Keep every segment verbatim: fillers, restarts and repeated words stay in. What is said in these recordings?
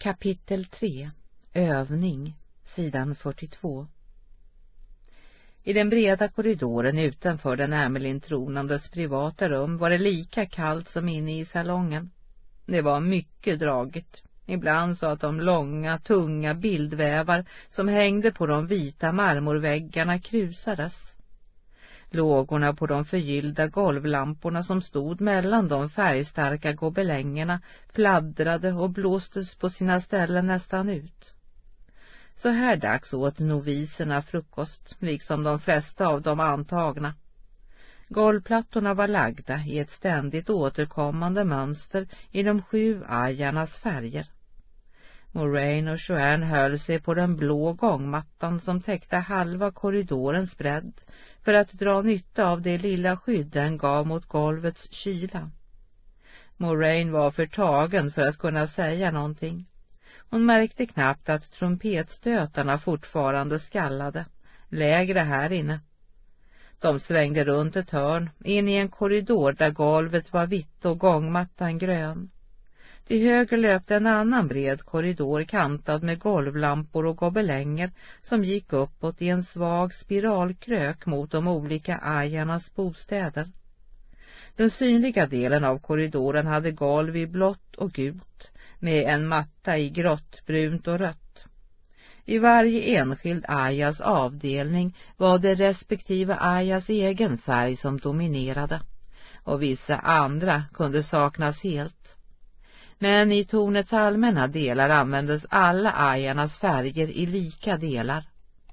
Kapitel tre. Övning, sidan fyrtiotvå. I den breda korridoren utanför den Ermelin-tronandes privata rum var det lika kallt som inne i salongen. Det var mycket dragigt. Ibland så att de långa, tunga bildvävar som hängde på de vita marmorväggarna krusades. Lågorna på de förgyllda golvlamporna som stod mellan de färgstarka gobelängerna fladdrade och blåstes på sina ställen nästan ut. Så här dags åt noviserna frukost, liksom de flesta av de antagna. Golvplattorna var lagda i ett ständigt återkommande mönster i de sju ajarnas färger. Moraine och Joanne höll sig på den blå gångmattan som täckte halva korridorens bredd för att dra nytta av det lilla skydd den gav mot golvets kyla. Moraine var för tagen för att kunna säga någonting. Hon märkte knappt att trumpetstötarna fortfarande skallade, lägre här inne. De svängde runt ett hörn, in i en korridor där golvet var vitt och gångmattan grön. Till höger löpte en annan bred korridor kantad med golvlampor och gobelänger som gick uppåt i en svag spiralkrök mot de olika ajarnas bostäder. Den synliga delen av korridoren hade golv i blått och gult med en matta i grått, brunt och rött. I varje enskild ajas avdelning var det respektive ajas egen färg som dominerade, och vissa andra kunde saknas helt. Men i tornets allmänna delar användes alla ajarnas färger i lika delar.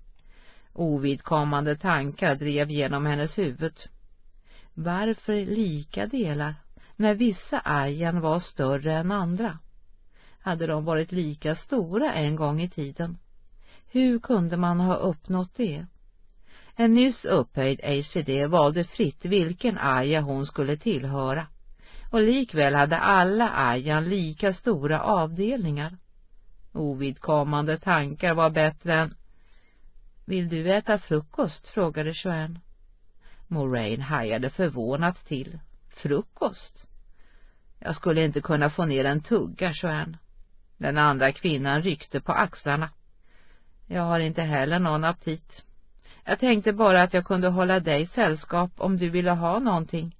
Ovidkommande tankar drev genom hennes huvud. Varför lika delar, när vissa ajan var större än andra? Hade de varit lika stora en gång i tiden? Hur kunde man ha uppnått det? En nyss upphöjd A C D valde fritt vilken aja hon skulle tillhöra, och likväl hade alla ajan lika stora avdelningar. Ovidkommande tankar var bättre än... Vill du äta frukost? Frågade Joanne. Moraine hajade förvånat till. Frukost? Jag skulle inte kunna få ner en tugga, Joanne. Den andra kvinnan ryckte på axlarna. Jag har inte heller någon aptit. Jag tänkte bara att jag kunde hålla dig sällskap om du ville ha någonting.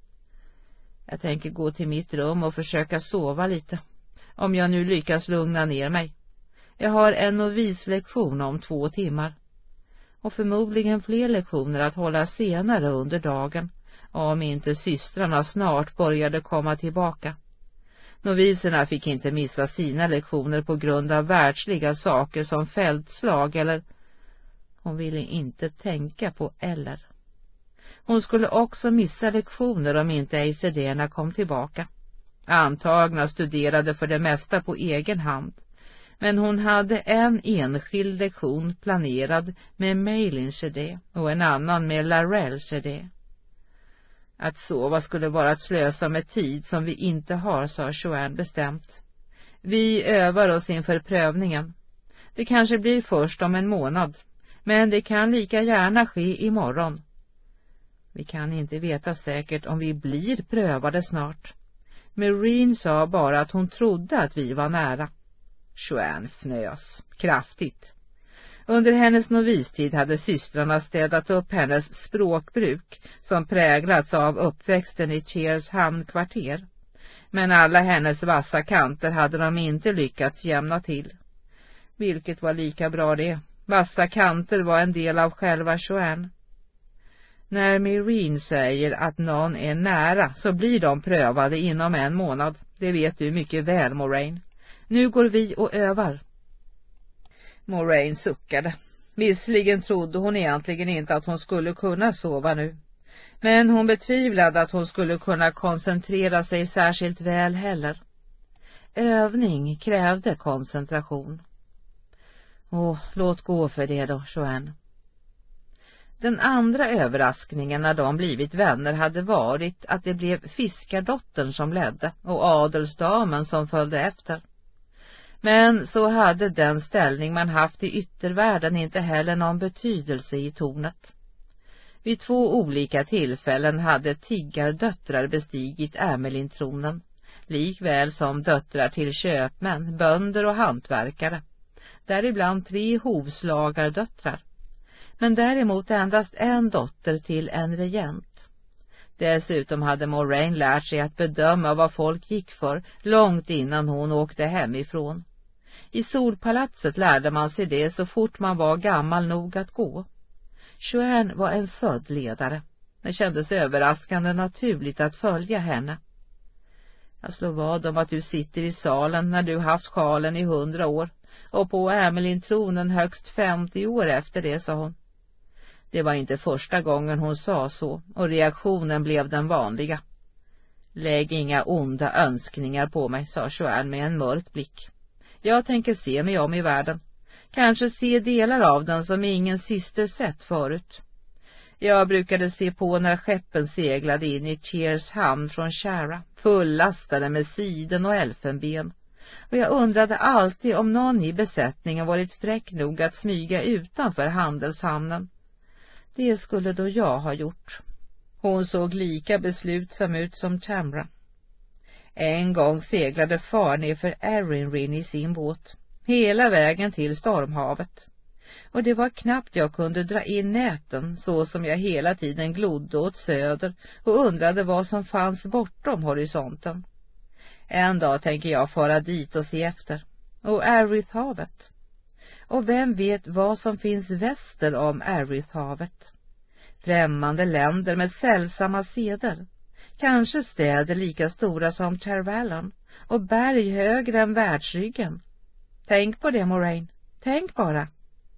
Jag tänker gå till mitt rum och försöka sova lite, om jag nu lyckas lugna ner mig. Jag har en novislektion om två timmar. Och förmodligen fler lektioner att hålla senare under dagen, om inte systrarna snart började komma tillbaka. Noviserna fick inte missa sina lektioner på grund av världsliga saker som fältslag eller... Hon ville inte tänka på eller. Hon skulle också missa lektioner om inte A C D-erna kom tillbaka. Antagna studerade för det mesta på egen hand. Men hon hade en enskild lektion planerad med Maylin C D och en annan med Larell C D. Att sova skulle vara att slösa med tid som vi inte har, sa Joanne bestämt. Vi övar oss inför prövningen. Det kanske blir först om en månad, men det kan lika gärna ske imorgon. Vi kan inte veta säkert om vi blir prövade snart. Moraine sa bara att hon trodde att vi var nära. Joanne fnös kraftigt. Under hennes novistid hade systrarna städat upp hennes språkbruk som präglats av uppväxten i Cheers hamnkvarter. Men alla hennes vassa kanter hade de inte lyckats jämna till. Vilket var lika bra det. Vassa kanter var en del av själva Joanne. När Moraine säger att någon är nära så blir de prövade inom en månad. Det vet du mycket väl, Moraine. Nu går vi och övar. Moraine suckade. Visserligen trodde hon egentligen inte att hon skulle kunna sova nu. Men hon betvivlade att hon skulle kunna koncentrera sig särskilt väl heller. Övning krävde koncentration. Åh, låt gå för det då, Joanne. Den andra överraskningen när de blivit vänner hade varit att det blev fiskardottern som ledde och adelsdamen som följde efter. Men så hade den ställning man haft i yttervärlden inte heller någon betydelse i tornet. Vid två olika tillfällen hade tiggardöttrar bestigit Ermelin-tronen, likväl som döttrar till köpmän, bönder och hantverkare, däribland tre hovslagardöttrar, men däremot endast en dotter till en regent. Dessutom hade Moraine lärt sig att bedöma vad folk gick för långt innan hon åkte hemifrån. I Solpalatset lärde man sig det så fort man var gammal nog att gå. Joanne var en född ledare. Det kändes överraskande naturligt att följa henne. Jag slår vad om att du sitter i salen när du haft sjalen i hundra år och på Amelin-tronen högst femtio år efter det, sa hon. Det var inte första gången hon sa så, och reaktionen blev den vanliga. Lägg inga onda önskningar på mig, sa Joanne med en mörk blick. Jag tänker se mig om i världen. Kanske se delar av den som ingen syster sett förut. Jag brukade se på när skeppen seglade in i Cheers hamn från Chara, fullastade med siden och elfenben. Och jag undrade alltid om någon i besättningen varit fräck nog att smyga utanför handelshamnen. Det skulle då jag ha gjort. Hon såg lika beslutsam ut som Tamra. En gång seglade far ner för Erin i sin båt, hela vägen till stormhavet. Och det var knappt jag kunde dra in näten, så som jag hela tiden glodde åt söder och undrade vad som fanns bortom horisonten. En dag tänker jag fara dit och se efter. Och Erith-havet. Och vem vet vad som finns väster om Erith-havet? Främmande länder med sällsamma seder. Kanske städer lika stora som Tervalon och berg högre än världsryggen. Tänk på det, Moraine. Tänk bara.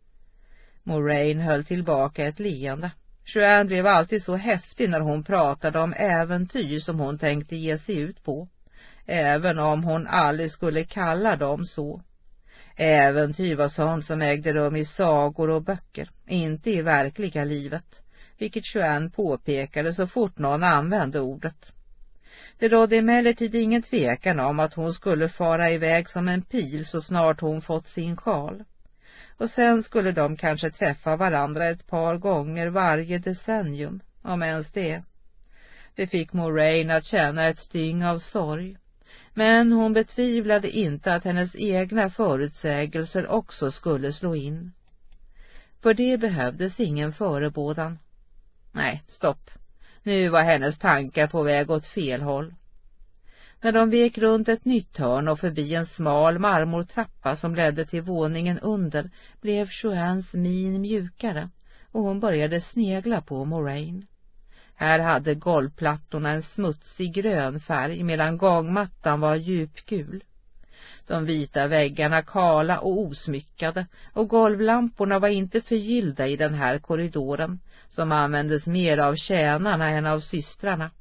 Moraine höll tillbaka ett leende. Joanne blev alltid så häftig när hon pratade om äventyr som hon tänkte ge sig ut på. Även om hon aldrig skulle kalla dem så. Äventyr var sånt som ägde rum i sagor och böcker, inte i verkliga livet, vilket Joanne påpekade så fort någon använde ordet. Det rådde emellertid ingen tvekan om att hon skulle fara iväg som en pil så snart hon fått sin sjal. Och sen skulle de kanske träffa varandra ett par gånger varje decennium, om ens det. Det fick Moraine att känna ett styng av sorg. Men hon betvivlade inte att hennes egna förutsägelser också skulle slå in. För det behövdes ingen förebådan. Nej, stopp. Nu var hennes tankar på väg åt fel håll. När de vek runt ett nytt hörn och förbi en smal marmortrappa som ledde till våningen under blev Joannes min mjukare och hon började snegla på Moraine. Här hade golvplattorna en smutsig grön färg medan gångmattan var djupgul. De vita väggarna kala och osmyckade och golvlamporna var inte förgyllda i den här korridoren som användes mer av tjänarna än av systrarna.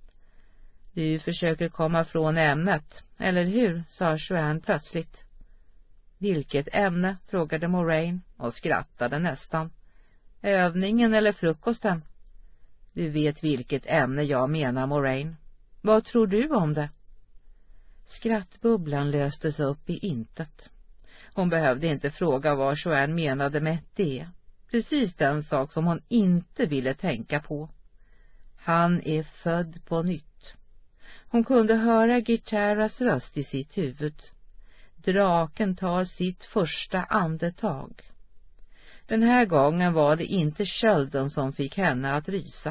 Du försöker komma från ämnet, eller hur? Sa Joanne plötsligt. Vilket ämne? Frågade Moraine och skrattade nästan. Övningen eller frukosten? Du vet vilket ämne jag menar, Moraine. Vad tror du om det? Skrattbubblan löstes upp i intet. Hon behövde inte fråga vad Joanne menade med det. Precis den sak som hon inte ville tänka på. Han är född på nytt. Hon kunde höra Gitaras röst i sitt huvud. Draken tar sitt första andetag. Den här gången var det inte kölden som fick henne att rysa.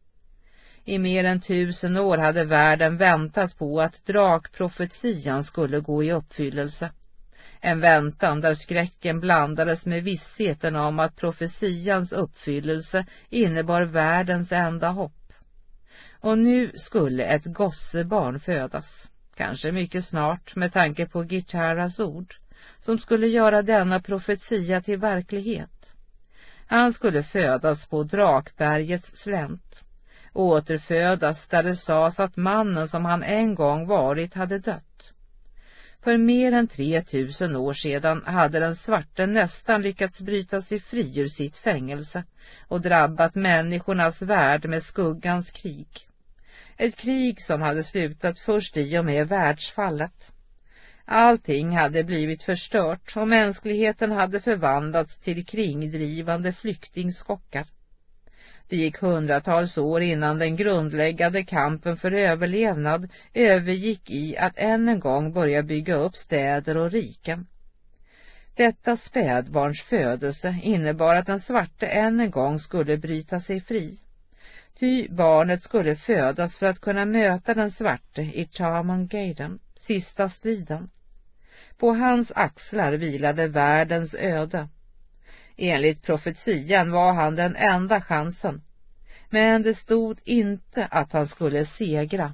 I mer än tusen år hade världen väntat på att drakprofetian skulle gå i uppfyllelse. En väntan där skräcken blandades med vissheten om att profetians uppfyllelse innebar världens enda hopp. Och nu skulle ett gossebarn födas, kanske mycket snart med tanke på Gitaras ord, som skulle göra denna profetia till verklighet. Han skulle födas på Drakbergets slänt, återfödas där det sades att mannen som han en gång varit hade dött. För mer än tre tusen år sedan hade den svarte nästan lyckats bryta sig fri ur sitt fängelse och drabbat människornas värld med skuggans krig. Ett krig som hade slutat först i och med världsfallet. Allting hade blivit förstört och mänskligheten hade förvandlats till kringdrivande flyktingskockar. Det gick hundratals år innan den grundläggande kampen för överlevnad övergick i att än en gång börja bygga upp städer och riken. Detta spädbarns födelse innebar att den svarte än en gång skulle bryta sig fri. Ty barnet skulle födas för att kunna möta den svarte i Tarmangaden, sista striden. På hans axlar vilade världens öde. Enligt profetian var han den enda chansen, men det stod inte att han skulle segra.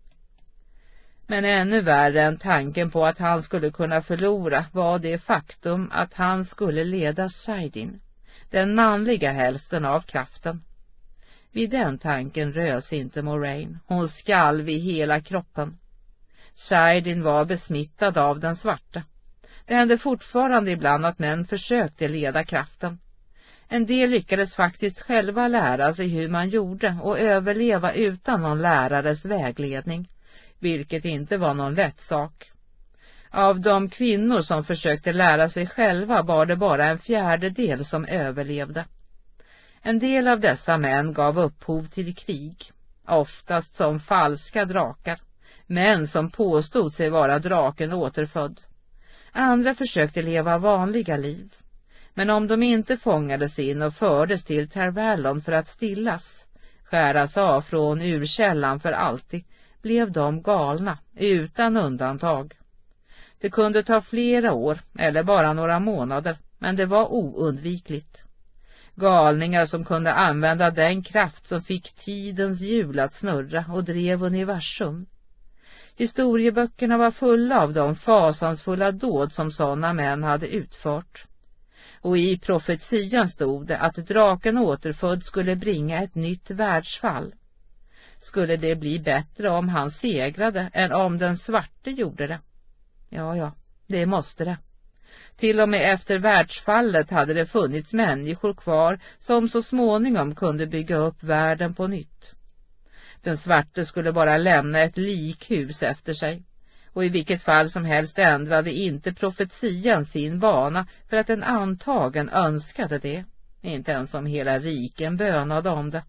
Men ännu värre än tanken på att han skulle kunna förlora var det faktum att han skulle leda Saidin, den manliga hälften av kraften. Vid den tanken rös inte Moraine, hon skalv i hela kroppen. Saidin var besmittad av den svarta. Det hände fortfarande ibland att män försökte leda kraften. En del lyckades faktiskt själva lära sig hur man gjorde och överleva utan någon lärares vägledning, vilket inte var någon lätt sak. Av de kvinnor som försökte lära sig själva var det bara en fjärdedel som överlevde. En del av dessa män gav upphov till krig, oftast som falska drakar, män som påstod sig vara draken återfödd. Andra försökte leva vanliga liv, men om de inte fångades in och fördes till Tervalon för att stillas, skäras av från urkällan för alltid, blev de galna, utan undantag. Det kunde ta flera år eller bara några månader, men det var oundvikligt. Galningar som kunde använda den kraft som fick tidens hjul att snurra och drev universum. Historieböckerna var fulla av de fasansfulla dåd som sådana män hade utfört. Och i profetian stod det att draken återfödd skulle bringa ett nytt världsfall. Skulle det bli bättre om han segrade än om den svarte gjorde det? Ja, ja, det måste det. Till och med efter världsfallet hade det funnits människor kvar som så småningom kunde bygga upp världen på nytt. Den svarte skulle bara lämna ett likhus efter sig, och i vilket fall som helst ändrade inte profetian sin bana för att en antagen önskade det, inte ens om hela riken bönade om det.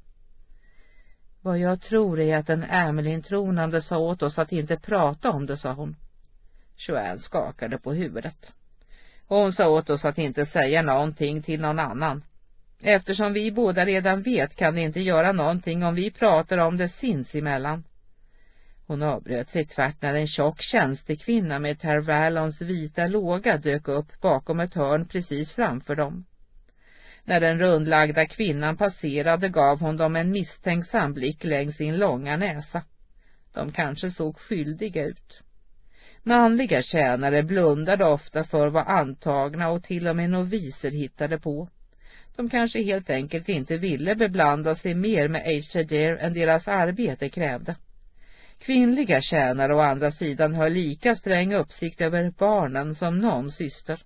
Vad jag tror är att den Amelin-tronande sa åt oss att inte prata om det, sa hon. Joanne skakade på huvudet. Hon sa åt oss att inte säga någonting till någon annan. Eftersom vi båda redan vet kan det inte göra någonting om vi pratar om det sinsemellan. Hon avbröt sig tvärt när en tjock tjänstekvinna med Tervalons vita låga dök upp bakom ett hörn precis framför dem. När den rundlagda kvinnan passerade gav hon dem en misstänksam blick längs sin långa näsa. De kanske såg skyldiga ut. Manliga tjänare blundade ofta för vad antagna och till och med noviser hittade på. De kanske helt enkelt inte ville beblanda sig mer med Aesir än deras arbete krävde. Kvinnliga tjänare å andra sidan höll lika sträng uppsikt över barnen som någon syster.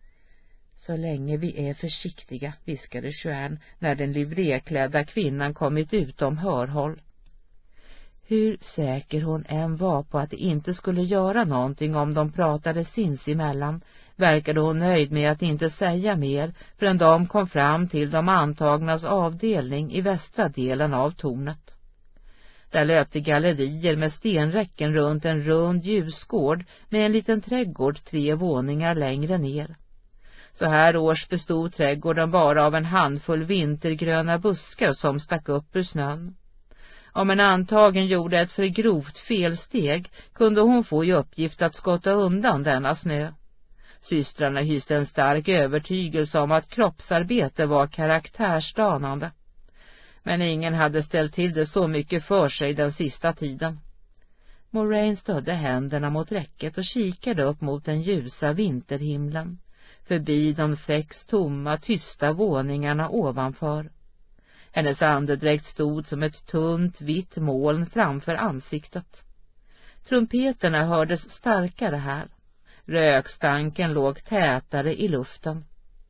Så länge vi är försiktiga, viskade Joanne när den livréklädda kvinnan kommit utom hörhåll. Hur säker hon än var på att det inte skulle göra någonting om de pratade sinsemellan, verkade hon nöjd med att inte säga mer förrän de kom fram till de antagnas avdelning i västra delen av tornet. Där löpte gallerier med stenräcken runt en rund ljusgård med en liten trädgård tre våningar längre ner. Så här års bestod trädgården bara av en handfull vintergröna buskar som stack upp ur snön. Om en antagen gjorde ett för grovt felsteg kunde hon få i uppgift att skotta undan denna snö. Systrarna hyste en stark övertygelse om att kroppsarbete var karaktärsdanande. Men ingen hade ställt till det så mycket för sig den sista tiden. Moraine stödde händerna mot räcket och kikade upp mot den ljusa vinterhimlen, förbi de sex tomma, tysta våningarna ovanför. Hennes andedräkt stod som ett tunt, vitt moln framför ansiktet. Trumpeterna hördes starkare här. Rökstanken låg tätare i luften.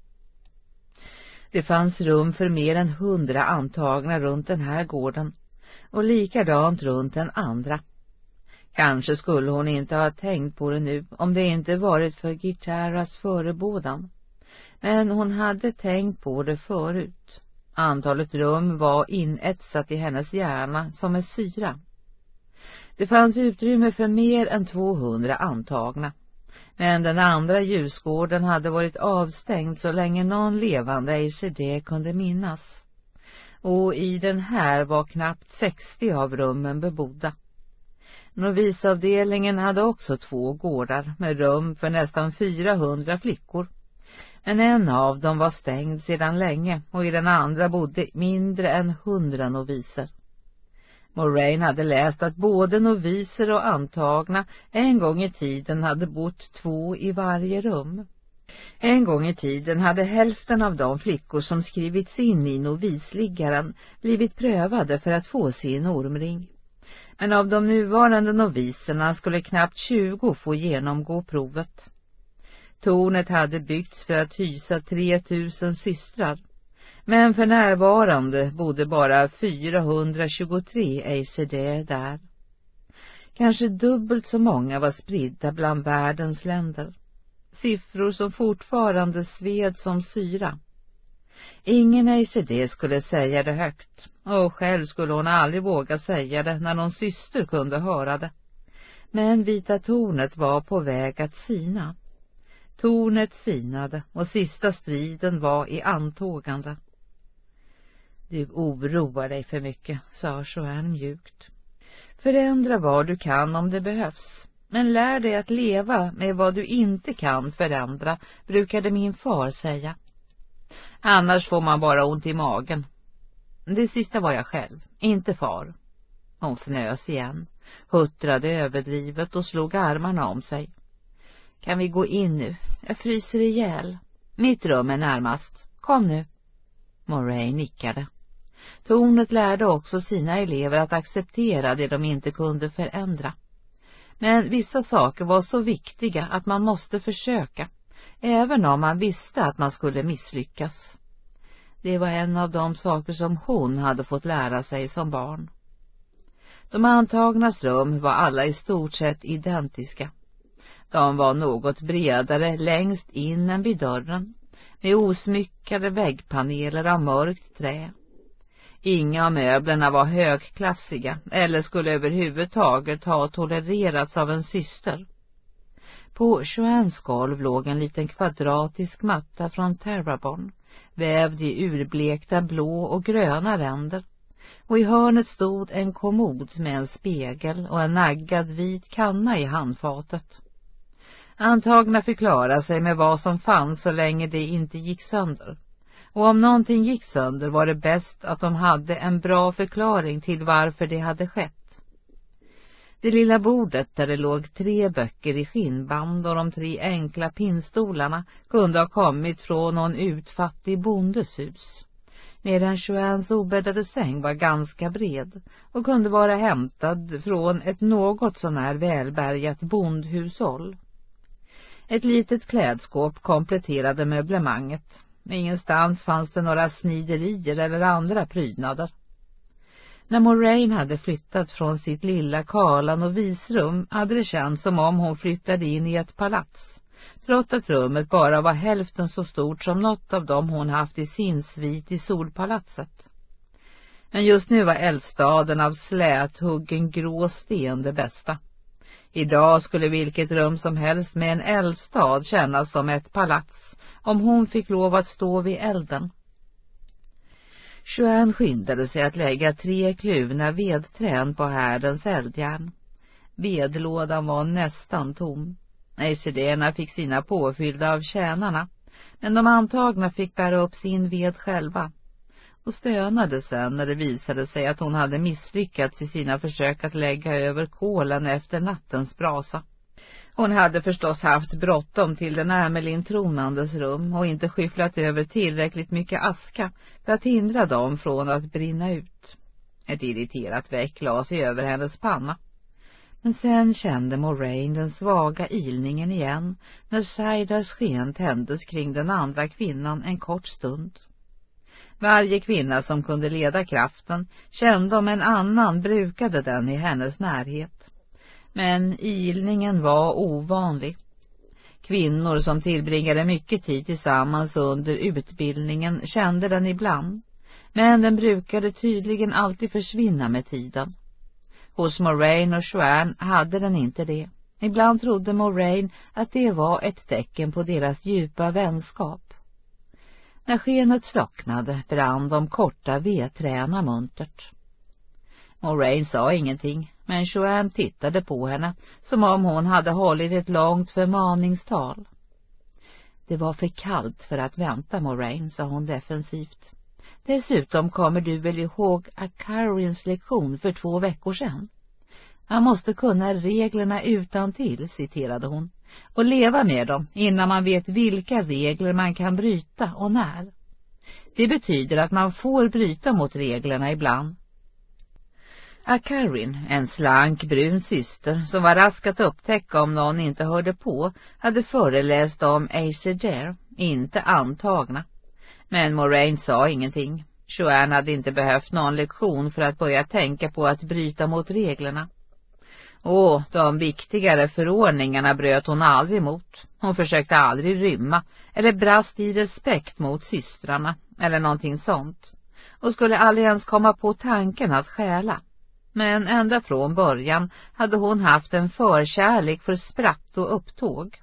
Det fanns rum för mer än hundra antagna runt den här gården, och likadant runt den andra. Kanske skulle hon inte ha tänkt på det nu om det inte varit för Gitaras förebådan. Men hon hade tänkt på det förut. Antalet rum var inetsat i hennes hjärna som en syra. Det fanns utrymme för mer än tvåhundra antagna. Men den andra ljusgården hade varit avstängd så länge någon levande A C D kunde minnas. Och i den här var knappt sextio av rummen bebodda. Novisavdelningen hade också två gårdar med rum för nästan fyrahundra flickor. Men en av dem var stängd sedan länge och i den andra bodde mindre än hundra noviser. Moraine hade läst att både noviser och antagna en gång i tiden hade bott två i varje rum. En gång i tiden hade hälften av de flickor som skrivits in i novisliggaren blivit prövade för att få sin ormring. Men av de nuvarande noviserna skulle knappt tjugo få genomgå provet. Tornet hade byggts för att hysa tre tusen systrar. Men för närvarande bodde bara fyrahundratjugotre A C D där. Kanske dubbelt så många var spridda bland världens länder. Siffror som fortfarande sved som syra. Ingen A C D skulle säga det högt, och själv skulle hon aldrig våga säga det när någon syster kunde höra det. Men Vita tornet var på väg att sina. Tornet sinade och sista striden var i antågande. Du oroar dig för mycket, sa Joanne mjukt. Förändra vad du kan om det behövs. Men lär dig att leva med vad du inte kan förändra, brukade min far säga. Annars får man bara ont i magen. Det sista var jag själv, inte far. Hon fnös igen, huttrade överdrivet och slog armarna om sig. Kan vi gå in nu? Jag fryser ihjäl. Mitt rum är närmast. Kom nu. Moraine nickade. Tornet lärde också sina elever att acceptera det de inte kunde förändra. Men vissa saker var så viktiga att man måste försöka, även om man visste att man skulle misslyckas. Det var en av de saker som hon hade fått lära sig som barn. De antagnas rum var alla i stort sett identiska. De var något bredare längst in än vid dörren, med osmyckade väggpaneler av mörkt trä. Inga av möblerna var högklassiga eller skulle överhuvudtaget ha tolererats av en syster. På Joannes golv låg en liten kvadratisk matta från Terrebonne, vävd i urblekta blå och gröna ränder, och i hörnet stod en kommod med en spegel och en naggad vit kanna i handfatet. Antagna förklara sig med vad som fanns så länge det inte gick sönder. Och om någonting gick sönder var det bäst att de hade en bra förklaring till varför det hade skett. Det lilla bordet där det låg tre böcker i skinnband och de tre enkla pinnstolarna kunde ha kommit från någon utfattig bondeshus. Medan Joannes obäddade säng var ganska bred och kunde vara hämtad från ett något sånär välbärgat bondhushåll. Ett litet klädskåp kompletterade möblemanget. Ingenstans fanns det några sniderier eller andra prydnader. När Moraine hade flyttat från sitt lilla kala novisrum hade det känts som om hon flyttade in i ett palats, trots att rummet bara var hälften så stort som något av dem hon haft i sin svit i Solpalatset. Men just nu var eldstaden av släthuggen grå sten det bästa. Idag skulle vilket rum som helst med en eldstad kännas som ett palats, om hon fick lov att stå vid elden. Joanne skyndade sig att lägga tre kluvna vedträn på härdens eldjärn. Vedlådan var nästan tom. A C D-erna fick sina påfyllda av tjänarna, men de antagna fick bära upp sin ved själva, och stönade sen när det visade sig att hon hade misslyckats i sina försök att lägga över kolen efter nattens brasa. Hon hade förstås haft bråttom till den Ermelin-tronandes rum och inte skyfflat över tillräckligt mycket aska för att hindra dem från att brinna ut. Ett irriterat veck la sig över hennes panna. Men sen kände Moraine den svaga ilningen igen när Saidars sken tändes kring den andra kvinnan en kort stund. Varje kvinna som kunde leda kraften kände om en annan brukade den i hennes närhet. Men ilningen var ovanlig. Kvinnor som tillbringade mycket tid tillsammans under utbildningen kände den ibland, men den brukade tydligen alltid försvinna med tiden. Hos Moraine och Joanne hade den inte det. Ibland trodde Moraine att det var ett tecken på deras djupa vänskap. När skenet slocknade brann de korta vedträna muntert. Moraine sa ingenting, men Joanne tittade på henne som om hon hade hållit ett långt förmaningstal. Det var för kallt för att vänta, Moraine, sa hon defensivt. Dessutom kommer du väl ihåg Akarins lektion för två veckor sedan? Man måste kunna reglerna utantill, citerade hon, och leva med dem innan man vet vilka regler man kan bryta och när. Det betyder att man får bryta mot reglerna ibland. Akarin, en slank brun syster som var rask att upptäcka om någon inte hörde på, hade föreläst om Aesir, inte antagna. Men Moraine sa ingenting. Joanne hade inte behövt någon lektion för att börja tänka på att bryta mot reglerna. Och de viktigare förordningarna bröt hon aldrig mot. Hon försökte aldrig rymma eller brast i respekt mot systrarna eller någonting sånt. Och skulle aldrig ens komma på tanken att stjäla. Men ända från början hade hon haft en förkärlek för spratt och upptåg.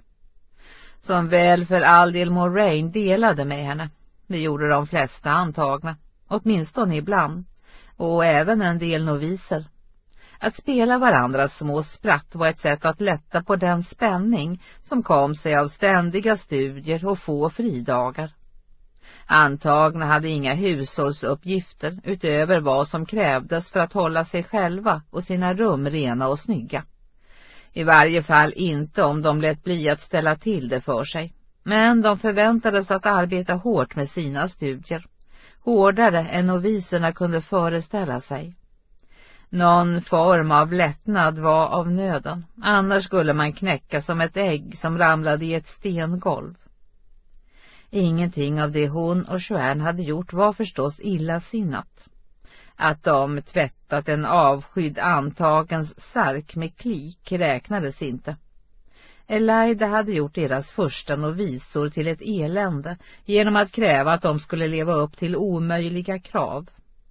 Som väl för all del Moraine delade med henne. Det gjorde de flesta antagna, åtminstone ibland, och även en del noviser. Att spela varandras små spratt var ett sätt att lätta på den spänning som kom sig av ständiga studier och få fridagar. Antagna hade inga hushållsuppgifter utöver vad som krävdes för att hålla sig själva och sina rum rena och snygga. I varje fall inte om de lät bli att ställa till det för sig. Men de förväntades att arbeta hårt med sina studier. Hårdare än noviserna kunde föreställa sig. Någon form av lättnad var av nöden. Annars skulle man knäcka som ett ägg som ramlade i ett stengolv. Ingenting av det hon och Joanne hade gjort var förstås illasinnat. Att de tvättat en avskydd antagens särk med klik räknades inte. Elida hade gjort deras första novisor till ett elände genom att kräva att de skulle leva upp till omöjliga krav.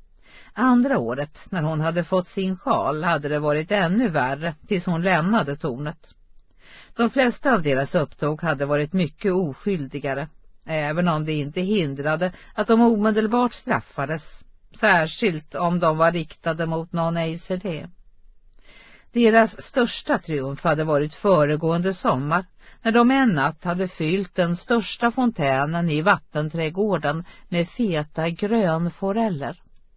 Andra året, när hon hade fått sin sjal, hade det varit ännu värre tills hon lämnade tornet. De flesta av deras upptåg hade varit mycket oskyldigare, även om det inte hindrade att de omedelbart straffades, särskilt om de var riktade mot någon Aesir. Deras största triumf hade varit föregående sommar, när de en natt hade fyllt den största fontänen i vattenträdgården med feta grönforeller.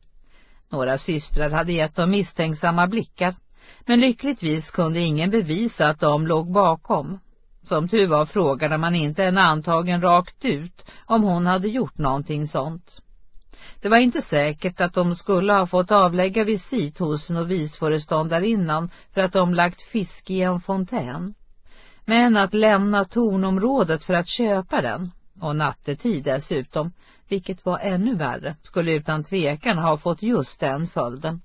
Några systrar hade gett dem misstänksamma blickar, men lyckligtvis kunde ingen bevisa att de låg bakom. Som tur var frågade man inte en antagen rakt ut om hon hade gjort någonting sånt. Det var inte säkert att de skulle ha fått avlägga visit hos novisföreståndarinnan för att de lagt fisk i en fontän. Men att lämna tornområdet för att köpa den, och nattetid dessutom, vilket var ännu värre, skulle utan tvekan ha fått just den följden.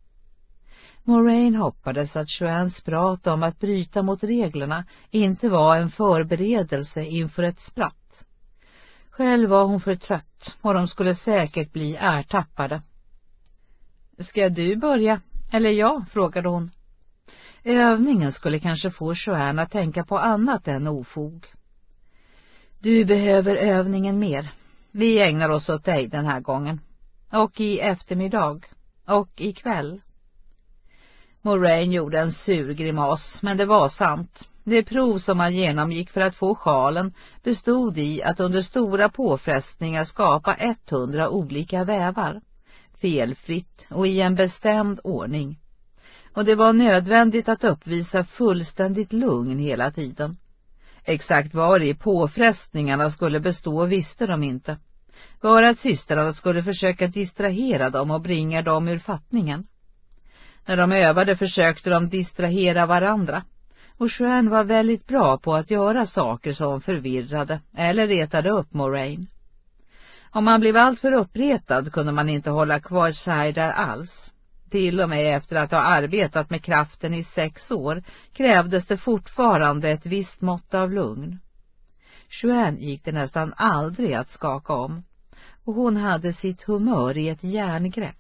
Moraine hoppades att Joannes prat om att bryta mot reglerna inte var en förberedelse inför ett spratt. Själv var hon för trött och de skulle säkert bli ärtappade. Ska du börja, eller jag, frågade hon. Övningen skulle kanske få Joanne att tänka på annat än ofog. Du behöver övningen mer. Vi ägnar oss åt dig den här gången. Och i eftermiddag. Och ikväll. Moraine gjorde en sur grimas, men det var sant. Det prov som han genomgick för att få sjalen bestod i att under stora påfrestningar skapa hundra olika vävar. Felfritt och i en bestämd ordning. Och det var nödvändigt att uppvisa fullständigt lugn hela tiden. Exakt var i påfrestningarna skulle bestå visste de inte. Bara att systrarna skulle försöka distrahera dem och bringa dem ur fattningen. När de övade försökte de distrahera varandra. Och Joanne var väldigt bra på att göra saker som förvirrade eller retade upp Moraine. Om man blev allt för uppretad kunde man inte hålla kvar sig där alls. Till och med efter att ha arbetat med kraften i sex år krävdes det fortfarande ett visst mått av lugn. Joanne gick det nästan aldrig att skaka om. och hon hade sitt humör i ett järngrepp.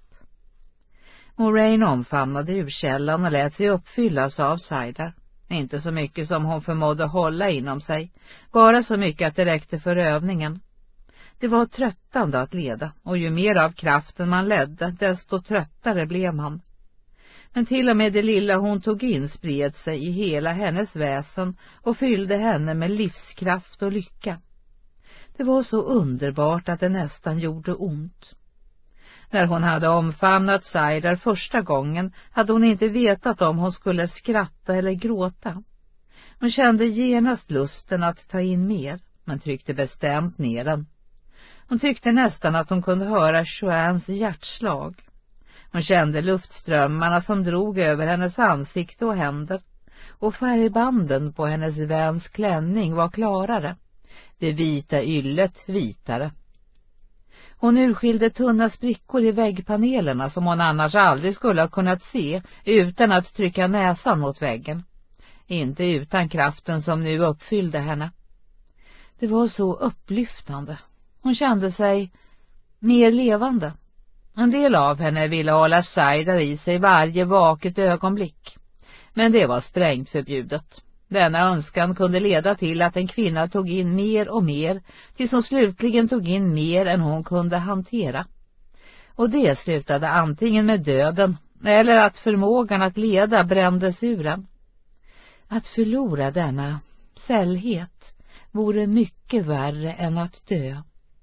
Moraine omfamnade urkällan och lät sig uppfyllas av cider. Inte så mycket som hon förmådde hålla inom sig, bara så mycket att det räckte för övningen. Det var tröttande att leda, och ju mer av kraften man ledde, desto tröttare blev man. Men till och med det lilla hon tog in spred sig i hela hennes väsen och fyllde henne med livskraft och lycka. Det var så underbart att det nästan gjorde ont. När hon hade omfamnat cider första gången hade hon inte vetat om hon skulle skratta eller gråta. Hon kände genast lusten att ta in mer, men tryckte bestämt ner den. Hon tyckte nästan att hon kunde höra Joannes hjärtslag. Hon kände luftströmmarna som drog över hennes ansikte och händer, och färgbanden på hennes väns klänning var klarare, det vita yllet vitare. Hon urskilde tunna sprickor i väggpanelerna som hon annars aldrig skulle ha kunnat se utan att trycka näsan mot väggen. Inte utan kraften som nu uppfyllde henne. Det var så upplyftande. Hon kände sig mer levande. En del av henne ville hålla cider i sig varje vaket ögonblick. Men det var strängt förbjudet. Denna önskan kunde leda till att en kvinna tog in mer och mer, tills hon slutligen tog in mer än hon kunde hantera. Och det slutade antingen med döden, eller att förmågan att leda brändes ur en. Att förlora denna sällhet vore mycket värre än att dö.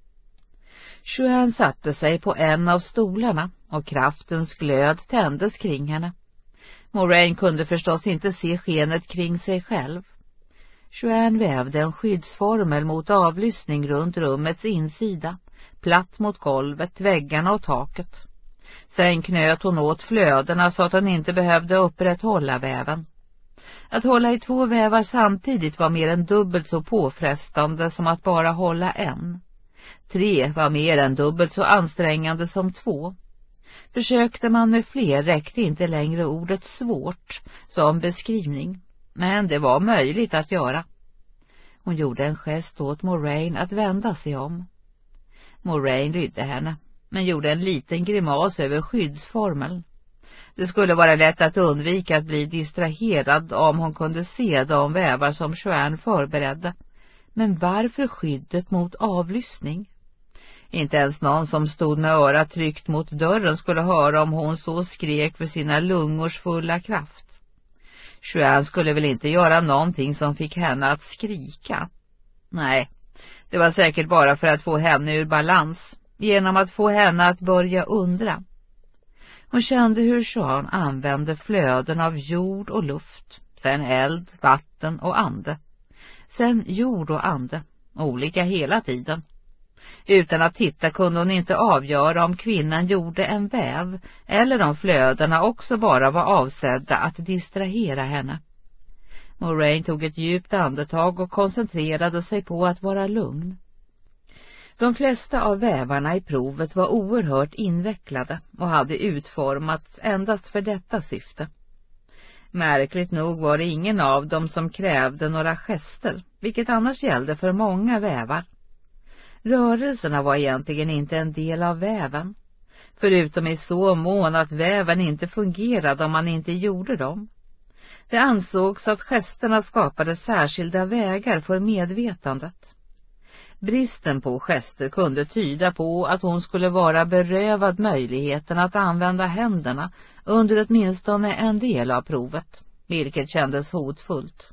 Joanne satte sig på en av stolarna, och kraftens glöd tändes kring henne. Moraine kunde förstås inte se skenet kring sig själv. Joanne vävde en skyddsformel mot avlyssning runt rummets insida, platt mot golvet, väggarna och taket. Sen knöt hon åt flödena så att hon inte behövde upprätthålla väven. Att hålla i två vävar samtidigt var mer än dubbelt så påfrestande som att bara hålla en. Tre var mer än dubbelt så ansträngande som två. Försökte man med fler räckte inte längre ordet svårt som beskrivning, men det var möjligt att göra. Hon gjorde en gest åt Moraine att vända sig om. Moraine lydde henne, men gjorde en liten grimas över skyddsformeln. Det skulle vara lätt att undvika att bli distraherad om hon kunde se de vävar som Joanne förberedde. Men varför skyddet mot avlyssning? Inte ens någon som stod med örat tryckt mot dörren skulle höra om hon så skrek för sina lungors fulla kraft. Joanne skulle väl inte göra någonting som fick henne att skrika. Nej, det var säkert bara för att få henne ur balans, genom att få henne att börja undra. Hon kände hur Joanne använde flöden av jord och luft, sen eld, vatten och ande. Sen jord och ande, olika hela tiden. Utan att titta kunde hon inte avgöra om kvinnan gjorde en väv eller om flödena också bara var avsedda att distrahera henne. Moraine tog ett djupt andetag och koncentrerade sig på att vara lugn. De flesta av vävarna i provet var oerhört invecklade och hade utformats endast för detta syfte. Märkligt nog var det ingen av dem som krävde några gester, vilket annars gällde för många vävar. Rörelserna var egentligen inte en del av väven, förutom i så mån att väven inte fungerade om man inte gjorde dem. Det ansågs att gesterna skapade särskilda vägar för medvetandet. Bristen på gester kunde tyda på att hon skulle vara berövad möjligheten att använda händerna under åtminstone en del av provet, vilket kändes hotfullt.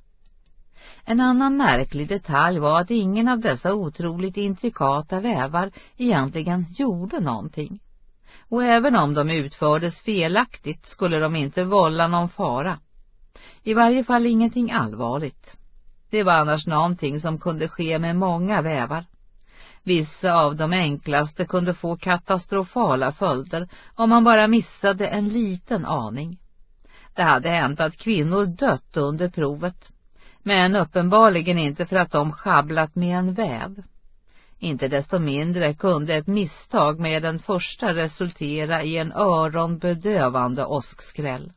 En annan märklig detalj var att ingen av dessa otroligt intrikata vävar egentligen gjorde någonting. Och även om de utfördes felaktigt skulle de inte vålla någon fara. I varje fall ingenting allvarligt. Det var annars någonting som kunde ske med många vävar. Vissa av de enklaste kunde få katastrofala följder om man bara missade en liten aning. Det hade hänt att kvinnor dött under provet, men uppenbarligen inte för att de schabblat med en väv. Inte desto mindre kunde ett misstag med den första resultera i en öronbedövande åskskräll.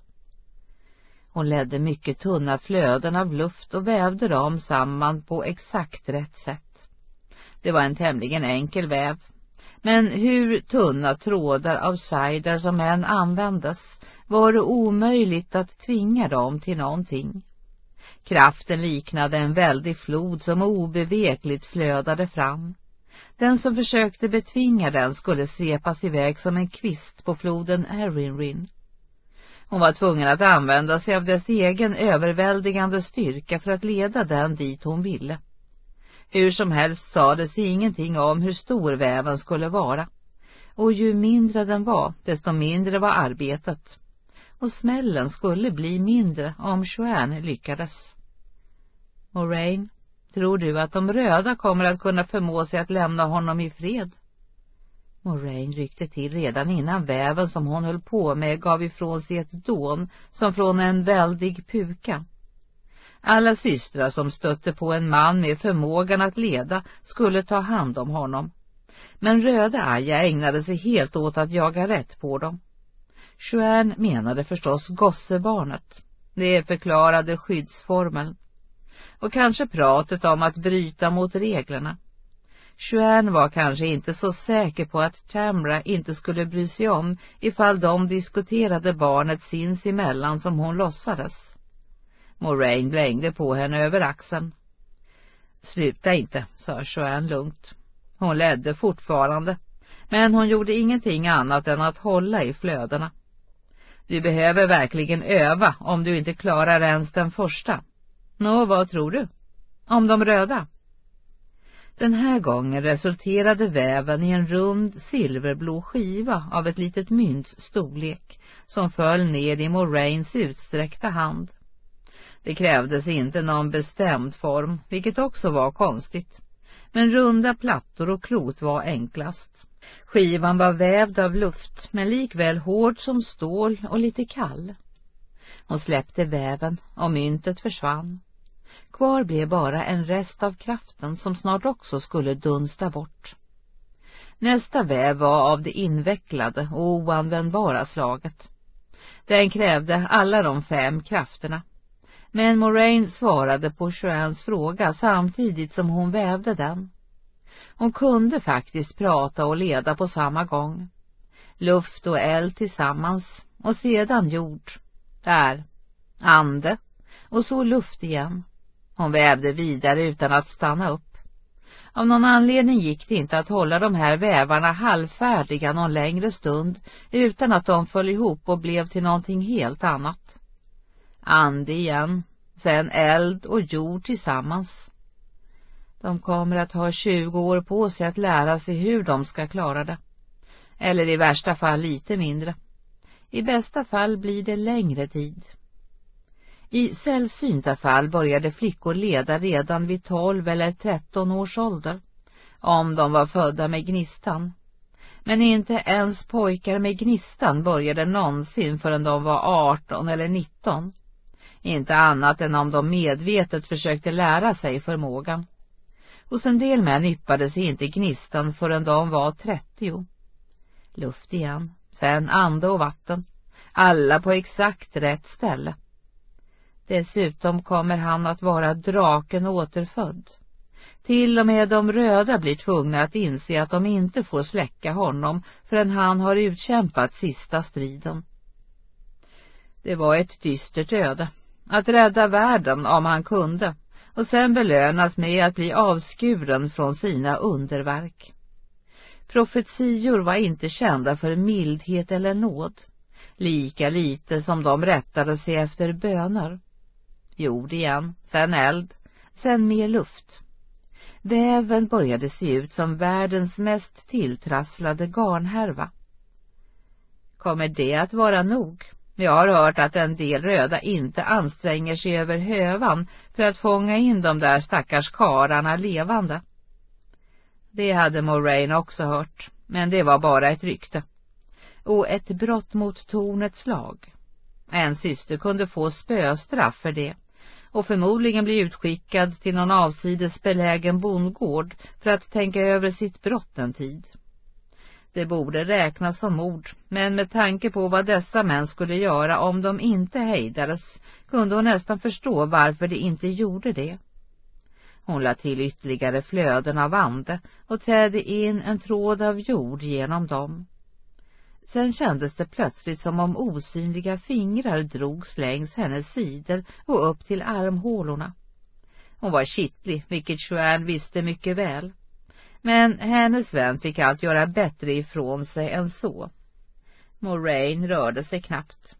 Hon ledde mycket tunna flöden av luft och vävde dem samman på exakt rätt sätt. Det var en tämligen enkel väv, Men hur tunna trådar av cider som än användes var det omöjligt att tvinga dem till någonting. Kraften liknade en väldig flod som obevekligt flödade fram. Den som försökte betvinga den skulle svepas iväg som en kvist på floden Erin. Hon var tvungen att använda sig av dess egen överväldigande styrka för att leda den dit hon ville. Hur som helst sades ingenting om hur stor väven skulle vara, och ju mindre den var, desto mindre var arbetet, och smällen skulle bli mindre om Joanne lyckades. Moraine, tror du att de röda kommer att kunna förmå sig att lämna honom i fred? Moraine ryckte till redan innan väven som hon höll på med gav ifrån sig ett dån som från en väldig puka. Alla systrar som stötte på en man med förmågan att leda skulle ta hand om honom. Men röda Aja ägnade sig helt åt att jaga rätt på dem. Joanne menade förstås gossebarnet. Det förklarade skyddsformeln. Och kanske pratet om att bryta mot reglerna. Joanne var kanske inte så säker på att Tamra inte skulle bry sig om ifall de diskuterade barnet sinsemellan som hon låtsades. Moraine blängde på henne över axeln. Sluta inte, sa Joanne lugnt. Hon ledde fortfarande, men hon gjorde ingenting annat än att hålla i flödena. Du behöver verkligen öva om du inte klarar ens den första. Nå, vad tror du? Om de röda? Den här gången resulterade väven i en rund silverblå skiva av ett litet mynts storlek som föll ned i Moraines utsträckta hand. Det krävdes inte någon bestämd form, vilket också var konstigt. Men runda plattor och klot var enklast. Skivan var vävd av luft, men likväl hård som stål och lite kall. Hon släppte väven och myntet försvann. Kvar blev bara en rest av kraften som snart också skulle dunsta bort. Nästa väv var av det invecklade och oanvändbara slaget. Den krävde alla de fem krafterna. Men Moraine svarade på Joannes fråga samtidigt som hon vävde den. Hon kunde faktiskt prata och leda på samma gång. Luft och eld tillsammans och sedan jord. Där, ande och så luft igen. Hon vävde vidare utan att stanna upp. Av någon anledning gick det inte att hålla de här vävarna halvfärdiga någon längre stund utan att de föll ihop och blev till någonting helt annat. Ande igen, sen eld och jord tillsammans. De kommer att ha tjugo år på sig att lära sig hur de ska klara det. Eller i värsta fall lite mindre. I bästa fall blir det längre tid. I sällsynta fall började flickor leda redan vid tolv eller tretton års ålder, om de var födda med gnistan. Men inte ens pojkar med gnistan började någonsin förrän de var arton eller nitton. Inte annat än om de medvetet försökte lära sig förmågan. Hos en del män yppade sig inte gnistan förrän de var trettio. Luft igen, sen ande och vatten. Alla på exakt rätt ställe. Dessutom kommer han att vara draken återfödd. Till och med de röda blir tvungna att inse att de inte får släcka honom förrän han har utkämpat sista striden. Det var ett dystert öde. Att rädda världen om han kunde och sen belönas med att bli avskuren från sina underverk. Profetior var inte kända för mildhet eller nåd, lika lite som de rättade sig efter böner. Jord igen, sen eld, sen mer luft. Väven började se ut som världens mest tilltrasslade garnhärva. Kommer det att vara nog? Jag har hört att en del röda inte anstränger sig över hövan för att fånga in de där stackars kararna levande. Det hade Moraine också hört, men det var bara ett rykte. Och ett brott mot tornets lag. En syster kunde få spöstraff för det och förmodligen bli utskickad till någon avsides belägen bondgård för att tänka över sitt brott en tid. Det borde räknas som mord, men med tanke på vad dessa män skulle göra om de inte hejdades kunde hon nästan förstå varför de inte gjorde det. Hon lade till ytterligare flöden av ande och trädde in en tråd av jord genom dem. Sen kändes det plötsligt som om osynliga fingrar drogs längs hennes sidor och upp till armhålorna. Hon var kittlig, vilket Joanne visste mycket väl. Men hennes vän fick allt göra bättre ifrån sig än så. Moraine rörde sig knappt.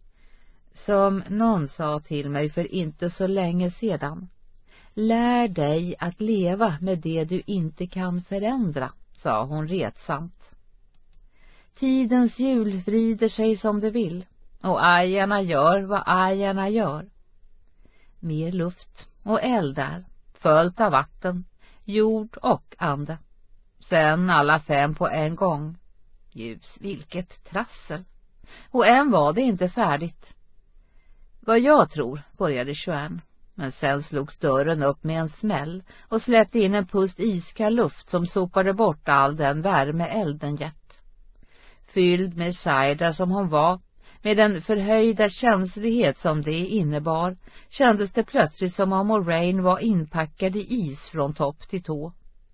Som någon sa till mig för inte så länge sedan: lär dig att leva med det du inte kan förändra, sa hon retsamt. Tidens hjul vrider sig som det vill, och ajarna gör vad ajarna gör. Mer luft och eld där, följt av vatten, jord och ande. Sen alla fem på en gång. Ljus, vilket trassel. Och än var det inte färdigt. Vad jag tror, började Joanne, men sen slogs dörren upp med en smäll och släppte in en pust iskall luft som sopade bort all den värme elden gett. Fylld med cider som hon var, med den förhöjda känslighet som det innebar, kändes det plötsligt som om Moraine var inpackad i is från topp till tå.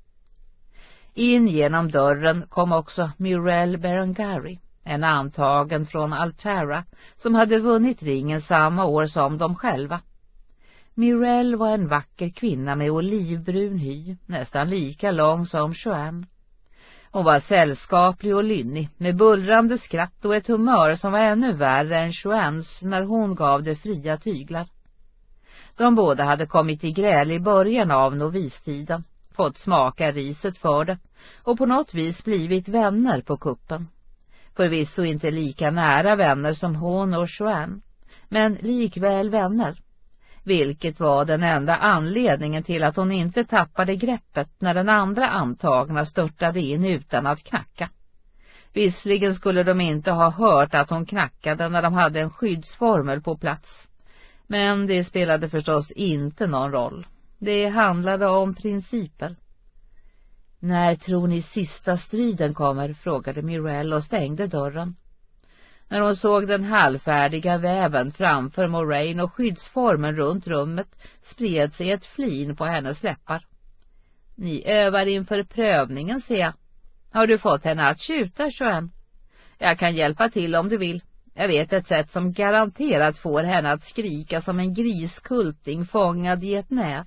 In genom dörren kom också Muriel Berengari, en antagen från Altara, som hade vunnit ringen samma år som de själva. Muriel var en vacker kvinna med olivbrun hy, nästan lika lång som Joanne. Hon var sällskaplig och lynnig, med bullrande skratt och ett humör som var ännu värre än Joannes när hon gav det fria tyglar. De båda hade kommit i gräl i början av novistiden, fått smaka riset för det och på något vis blivit vänner på kuppen. Förvisso inte lika nära vänner som hon och Joanne, men likväl vänner. Vilket var den enda anledningen till att hon inte tappade greppet när den andra antagna störtade in utan att knacka. Visserligen skulle de inte ha hört att hon knackade när de hade en skyddsformel på plats. Men det spelade förstås inte någon roll. Det handlade om principer. När tror ni sista striden kommer, frågade Muriel och stängde dörren. När hon såg den halvfärdiga väven framför Moraine och skyddsformen runt rummet spred sig ett flin på hennes läppar. Ni övar inför prövningen, ser jag. Har du fått henne att tjuta, Joanne? Jag kan hjälpa till om du vill. Jag vet ett sätt som garanterat får henne att skrika som en griskulting fångad i ett nät.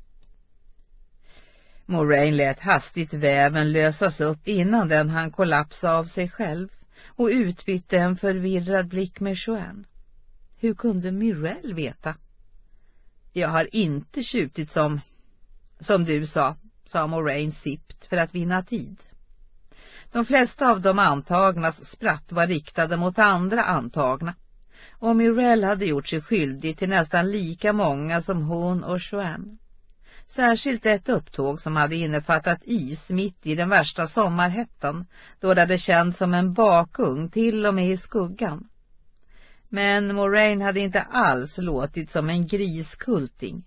Moraine lät hastigt väven lösas upp innan den han kollapsa av sig själv och utbytte en förvirrad blick med Joanne. Hur kunde Muriel veta? Jag har inte tjutit som, som du sa, sa Moraine sippt för att vinna tid. De flesta av de antagnas spratt var riktade mot andra antagna, och Muriel hade gjort sig skyldig till nästan lika många som hon och Joanne. Särskilt ett upptåg som hade innefattat is mitt i den värsta sommarhettan, då det hade känts som en bakugn till och med i skuggan. Men Moraine hade inte alls låtit som en griskulting.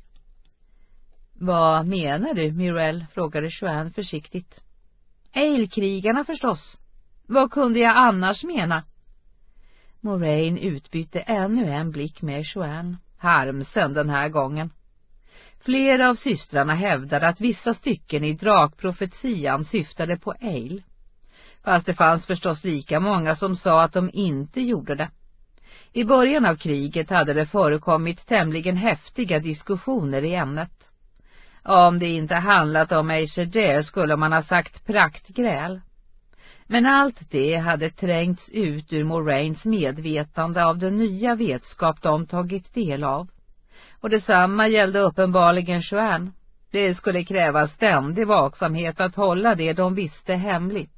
Vad menar du, Muriel? Frågade Joanne försiktigt. Eilkrigarna förstås. Vad kunde jag annars mena? Moraine utbytte ännu en blick med Joanne, harmsen den här gången. Flera av systrarna hävdade att vissa stycken i drakprofetian syftade på Eil. Fast det fanns förstås lika många som sa att de inte gjorde det. I början av kriget hade det förekommit tämligen häftiga diskussioner i ämnet. Om det inte handlat om Aesir skulle man ha sagt praktgräl. Men allt det hade trängts ut ur Moraines medvetande av den nya vetskap de tagit del av. Och detsamma gällde uppenbarligen Joanne. Det skulle kräva ständig vaksamhet att hålla det de visste hemligt.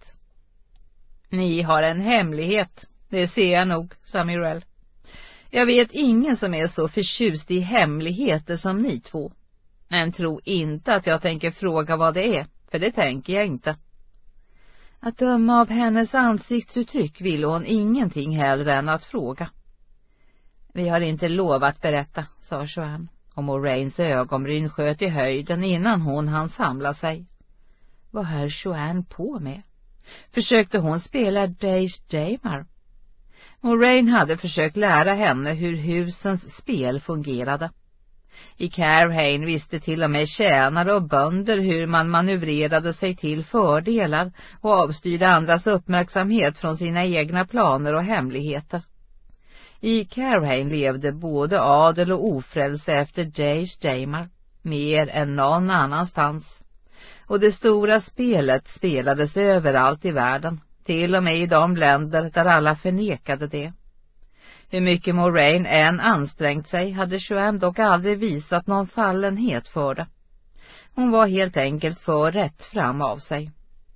Ni har en hemlighet, det ser jag nog, sa Muriel. Jag vet ingen som är så förtjust i hemligheter som ni två. Men tro inte att jag tänker fråga vad det är, för det tänker jag inte. Att döma av hennes ansiktsuttryck vill hon ingenting hellre än att fråga. Vi har inte lov att berätta, sa Joanne, och Moraines ögonbryn sköt i höjden innan hon hann samla sig. Vad höll Joanne på med? Försökte hon spela Dace Damer? Moraine hade försökt lära henne hur husens spel fungerade. I Carhain visste till och med tjänare och bönder hur man manövrerade sig till fördelar och avstyrde andras uppmärksamhet från sina egna planer och hemligheter. I Carhain levde både adel och ofrälse efter Jace Jamar, mer än någon annanstans. Och det stora spelet spelades överallt i världen, till och med i de länder där alla förnekade det. Hur mycket Moraine än ansträngt sig hade Joanne dock aldrig visat någon fallenhet för det. Hon var helt enkelt för rätt fram av sig.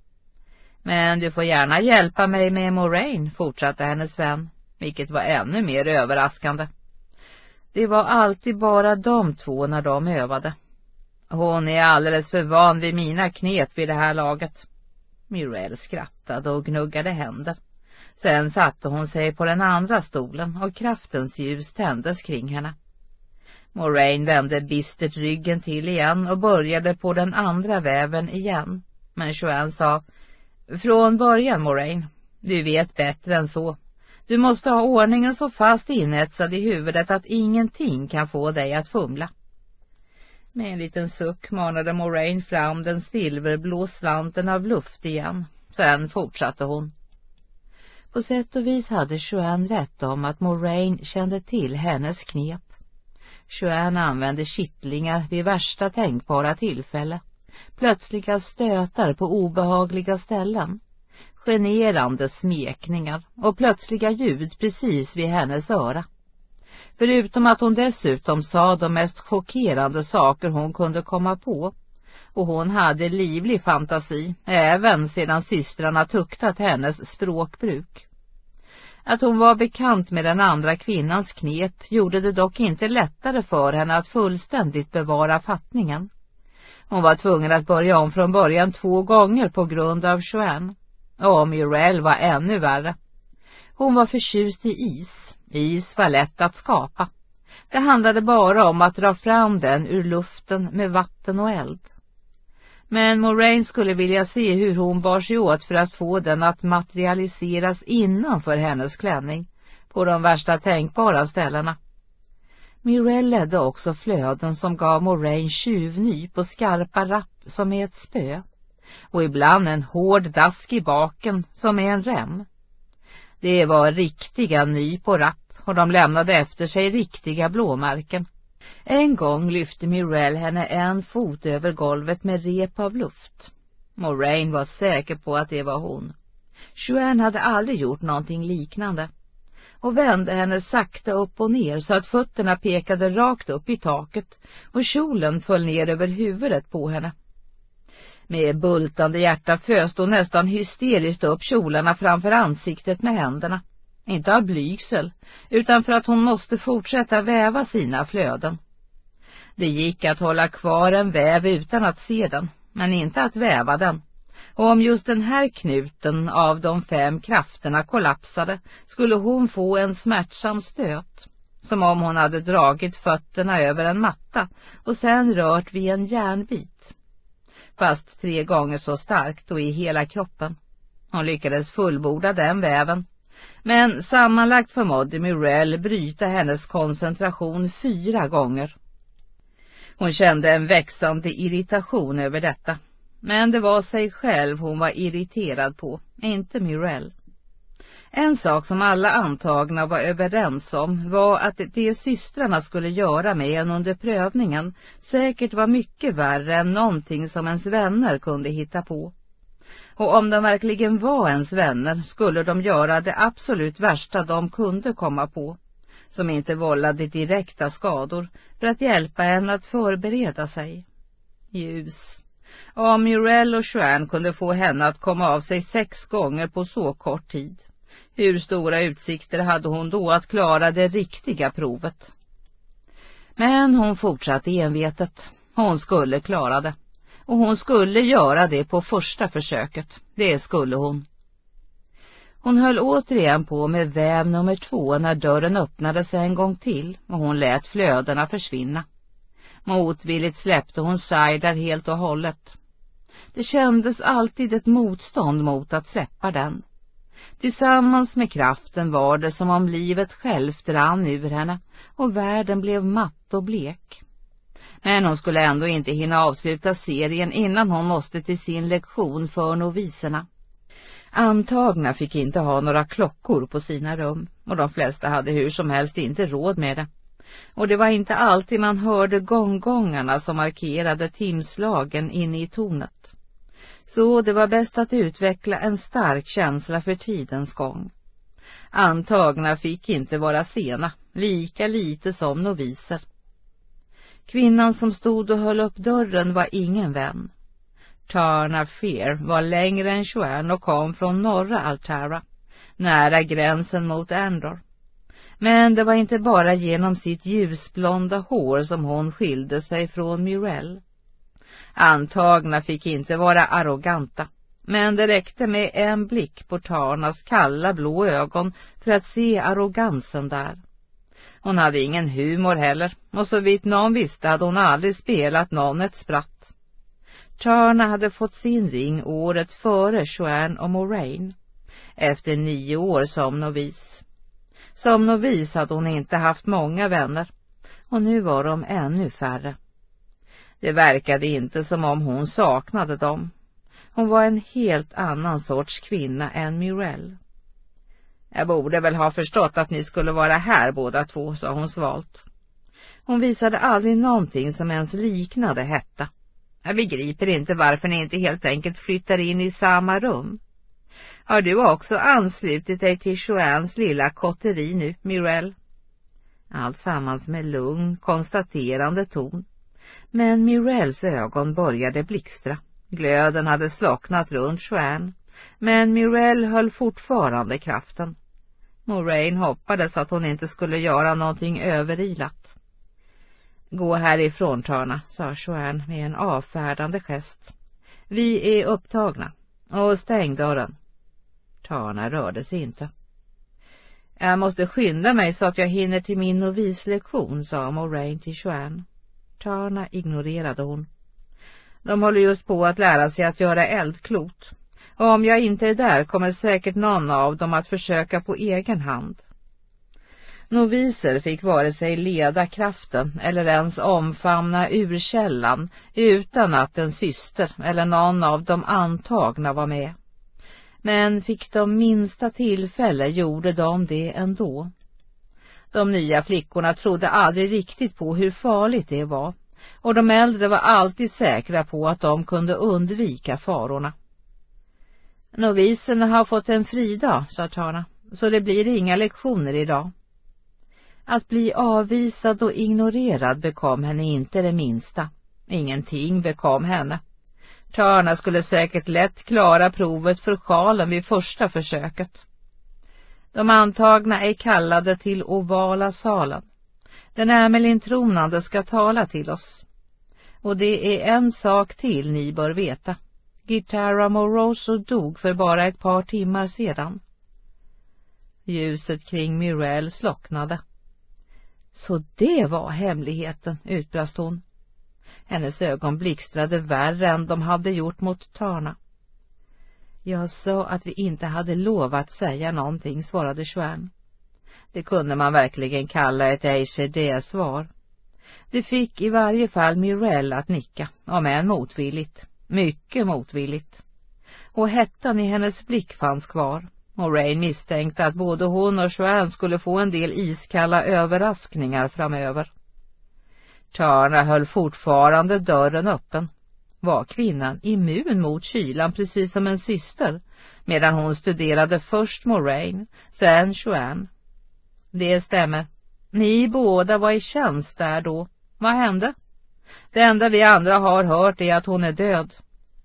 Men du får gärna hjälpa mig med Moraine, fortsatte hennes vän, vilket var ännu mer överraskande. Det var alltid bara de två när de övade. Hon är alldeles för van vid mina knep vid det här laget. Muriel skrattade och gnuggade händer. Sen satte hon sig på den andra stolen och kraftens ljus tändes kring henne. Moraine vände bistert ryggen till igen och började på den andra väven igen. Men Joanne sa, från början Moraine, du vet bättre än så. Du måste ha ordningen så fast inetsad i huvudet att ingenting kan få dig att fumla. Med en liten suck manade Moraine fram den silverblå slanten av luft igen. Sen fortsatte hon. På sätt och vis hade Joanne rätt om att Moraine kände till hennes knep. Joanne använde kittlingar vid värsta tänkbara tillfälle. Plötsliga stötar på obehagliga ställen. Generande smekningar och plötsliga ljud precis vid hennes öra. Förutom att hon dessutom sa de mest chockerande saker hon kunde komma på. Och hon hade livlig fantasi, även sedan systrarna tuktat hennes språkbruk. Att hon var bekant med den andra kvinnans knep gjorde det dock inte lättare för henne att fullständigt bevara fattningen. Hon var tvungen att börja om från början två gånger på grund av Joanne. Och Muriel var ännu värre. Hon var förtjust i is. Is var lätt att skapa. Det handlade bara om att dra fram den ur luften med vatten och eld. Men Moraine skulle vilja se hur hon bar sig åt för att få den att materialiseras innanför hennes klänning, på de värsta tänkbara ställena. Muriel ledde också flöden som gav Moraine tjuvnyp och skarpa rapp som är ett spö, och ibland en hård dask i baken som är en rem. Det var riktiga nyp och rapp, och de lämnade efter sig riktiga blåmärken. En gång lyfte Muriel henne en fot över golvet med rep av luft. Moraine var säker på att det var hon. Joanne hade aldrig gjort någonting liknande, och vände henne sakta upp och ner så att fötterna pekade rakt upp i taket och kjolen föll ner över huvudet på henne. Med bultande hjärta föste hon nästan hysteriskt upp kjolarna framför ansiktet med händerna. Inte av blygsel, utan för att hon måste fortsätta väva sina flöden. Det gick att hålla kvar en väv utan att se den, men inte att väva den. Och om just den här knuten av de fem krafterna kollapsade, skulle hon få en smärtsam stöt, som om hon hade dragit fötterna över en matta och sen rört vid en järnbit. Fast tre gånger så starkt och i hela kroppen. Hon lyckades fullborda den väven. Men sammanlagt förmådde Muriel bryta hennes koncentration fyra gånger. Hon kände en växande irritation över detta. Men det var sig själv hon var irriterad på, inte Muriel. En sak som alla antagna var överens om var att det systrarna skulle göra med en under prövningen säkert var mycket värre än någonting som ens vänner kunde hitta på. Och om de verkligen var ens vänner skulle de göra det absolut värsta de kunde komma på, som inte vållade direkta skador, för att hjälpa en att förbereda sig. Ljus. Om Muriel och Joanne kunde få henne att komma av sig sex gånger på så kort tid, hur stora utsikter hade hon då att klara det riktiga provet? Men hon fortsatte envetet. Hon skulle klara det. Och hon skulle göra det på första försöket. Det skulle hon. Hon höll återigen på med väv nummer två när dörren öppnades en gång till och hon lät flödena försvinna. Motvilligt släppte hon Saidar helt och hållet. Det kändes alltid ett motstånd mot att släppa den. Tillsammans med kraften var det som om livet självt rann ur henne och världen blev matt och blek. Men hon skulle ändå inte hinna avsluta serien innan hon måste till sin lektion för noviserna. Antagna fick inte ha några klockor på sina rum, och de flesta hade hur som helst inte råd med det. Och det var inte alltid man hörde gånggångarna som markerade timslagen inne i tornet. Så det var bäst att utveckla en stark känsla för tidens gång. Antagna fick inte vara sena, lika lite som noviser. Kvinnan som stod och höll upp dörren var ingen vän. Tarna Fear var längre än Joanne och kom från norra Altara, nära gränsen mot Endor. Men det var inte bara genom sitt ljusblonda hår som hon skilde sig från Myrell. Antagna fick inte vara arroganta, men det räckte med en blick på Tarnas kalla blå ögon för att se arrogansen där. Hon hade ingen humor heller, och så vitt någon visste hade hon aldrig spelat någon ett spratt. Tarna hade fått sin ring året före Joanne och Moraine, efter nio år som novis. Som novis hade hon inte haft många vänner, och nu var de ännu färre. Det verkade inte som om hon saknade dem. Hon var en helt annan sorts kvinna än Myrell. Jag borde väl ha förstått att ni skulle vara här båda två, sa hon svalt. Hon visade aldrig någonting som ens liknade hetta. Jag begriper inte varför ni inte helt enkelt flyttar in i samma rum. Har du också anslutit dig till Joannes lilla kotteri nu, Myrell? Alltsammans med lugn, konstaterande ton. Men Myrells ögon började blixtra. Glöden hade slocknat runt Joanne, men Myrell höll fortfarande kraften. Moraine hoppades att hon inte skulle göra någonting överilat. Gå härifrån, Tarna, sa Joanne med en avfärdande gest. Vi är upptagna, och stäng dörren. Tarna rörde sig inte. Jag måste skynda mig så att jag hinner till min novislektion, sa Moraine till Joanne. Tarna ignorerade hon. De håller just på att lära sig att göra eldklot. Och om jag inte är där kommer säkert någon av dem att försöka på egen hand. Noviser fick vare sig leda kraften eller ens omfamna urkällan utan att en syster eller någon av de antagna var med. Men fick de minsta tillfälle gjorde de det ändå. De nya flickorna trodde aldrig riktigt på hur farligt det var, och de äldre var alltid säkra på att de kunde undvika farorna. Noviserna har fått en fridag, sa Tarna, så det blir inga lektioner idag. Att bli avvisad och ignorerad bekom henne inte det minsta. Ingenting bekom henne. Tarna skulle säkert lätt klara provet för sjalen vid första försöket. De antagna är kallade till ovala salen. Den Ämelin-tronande ska tala till oss. Och det är en sak till ni bör veta. Gitara Moroso dog för bara ett par timmar sedan. Ljuset kring Myrell slocknade. Så det var hemligheten, utbrast hon. Hennes ögon blixtrade värre än de hade gjort mot Tarna. Jag sa att vi inte hade lov att säga någonting, svarade Joanne. Det kunde man verkligen kalla ett A C D-svar. Det fick i varje fall Myrell att nicka, om än motvilligt. Mycket motvilligt. Och hettan i hennes blick fanns kvar. Och Rain misstänkte att både hon och Joanne skulle få en del iskalla överraskningar framöver. Tarna höll fortfarande dörren öppen. Var kvinnan immun mot kylan precis som en syster, medan hon studerade först Moraine, sen Joanne. Det stämmer. Ni båda var i tjänst där då. Vad hände? Det enda vi andra har hört är att hon är död.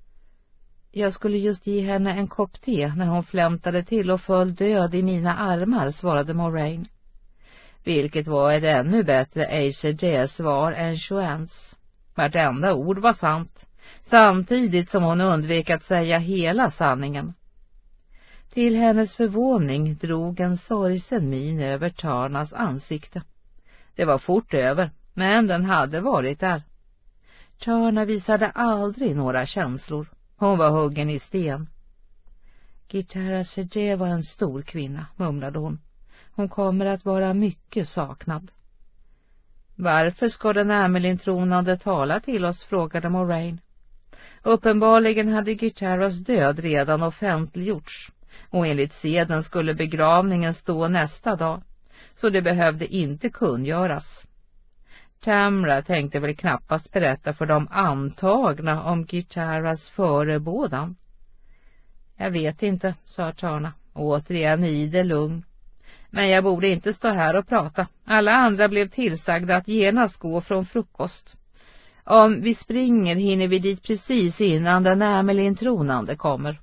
Jag skulle just ge henne en kopp te när hon flämtade till och föll död i mina armar, svarade Moraine. Vilket var ett ännu bättre A C D-svar än Joannes. Vartenda ord var sant, samtidigt som hon undvek att säga hela sanningen. Till hennes förvåning drog en sorgsen min över Tarnas ansikte. Det var fort över, men den hade varit där. Tarna visade aldrig några känslor. Hon var huggen i sten. Gitara Serge var en stor kvinna, mumlade hon. Hon kommer att vara mycket saknad. Varför ska den Amelin-tronande tala till oss, frågade Moraine. Uppenbarligen hade Gitaras död redan offentliggjorts, och enligt seden skulle begravningen stå nästa dag, så det behövde inte kungöras. Tamra tänkte väl knappast berätta för de antagna om Gitaras förebådan. Jag vet inte, sa Tarna, återigen idel lugn. Men jag borde inte stå här och prata. Alla andra blev tillsagda att genast gå från frukost. Om vi springer hinner vi dit precis innan den Amelin-tronande kommer.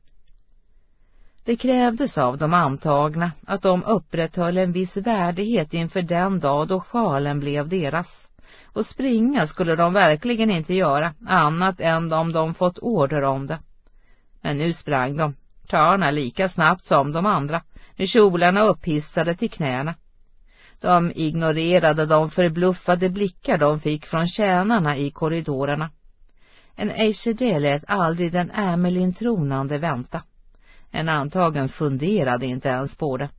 Det krävdes av de antagna att de upprätthöll en viss värdighet inför den dag då sjalen blev deras. Och springa skulle de verkligen inte göra, annat än om de fått order om det. Men nu sprang de, Tarna lika snabbt som de andra, med kjolarna upphissade till knäna. De ignorerade de förbluffade blickar de fick från tjänarna i korridorerna. En Aishedé lät aldrig den Amelin-tronande vänta. En antagen funderade inte ens på det.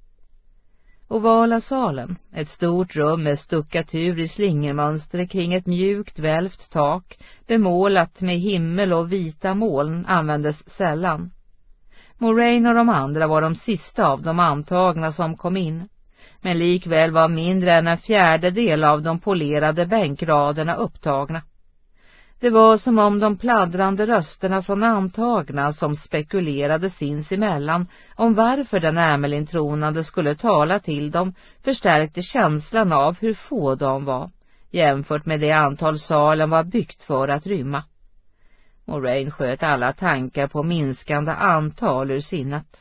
Ovala salen, ett stort rum med stuckatur i slingermönster kring ett mjukt välvt tak, bemålat med himmel och vita moln, användes sällan. Moraine och de andra var de sista av de antagna som kom in, men likväl var mindre än en fjärdedel av de polerade bänkraderna upptagna. Det var som om de pladdrande rösterna från antagna som spekulerade sinsemellan om varför den Amelin-tronande skulle tala till dem förstärkte känslan av hur få de var, jämfört med det antal salen var byggt för att rymma. Moraine sköt alla tankar på minskande antal ur sinnet.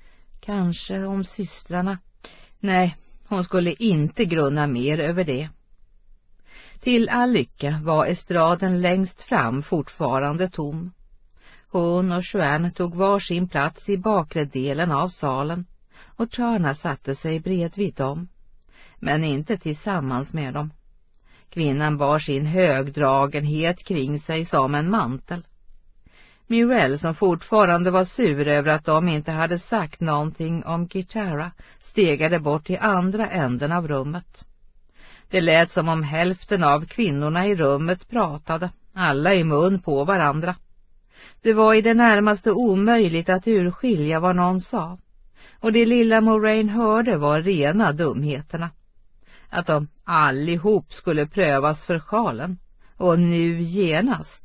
Kanske om systrarna. Nej, hon skulle inte grunna mer över det. Till all lycka var estraden längst fram fortfarande tom. Hon och Joanne tog var sin plats i bakre delen av salen, och Tarna satte sig bredvid dem, men inte tillsammans med dem. Kvinnan bar sin högdragenhet kring sig som en mantel. Muriel, som fortfarande var sur över att de inte hade sagt någonting om Gitara, stegade bort till andra änden av rummet. Det lät som om hälften av kvinnorna i rummet pratade, alla i mun på varandra. Det var i det närmaste omöjligt att urskilja vad någon sa, och det lilla Moraine hörde var rena dumheterna. Att de allihop skulle prövas för sjalen, och nu genast.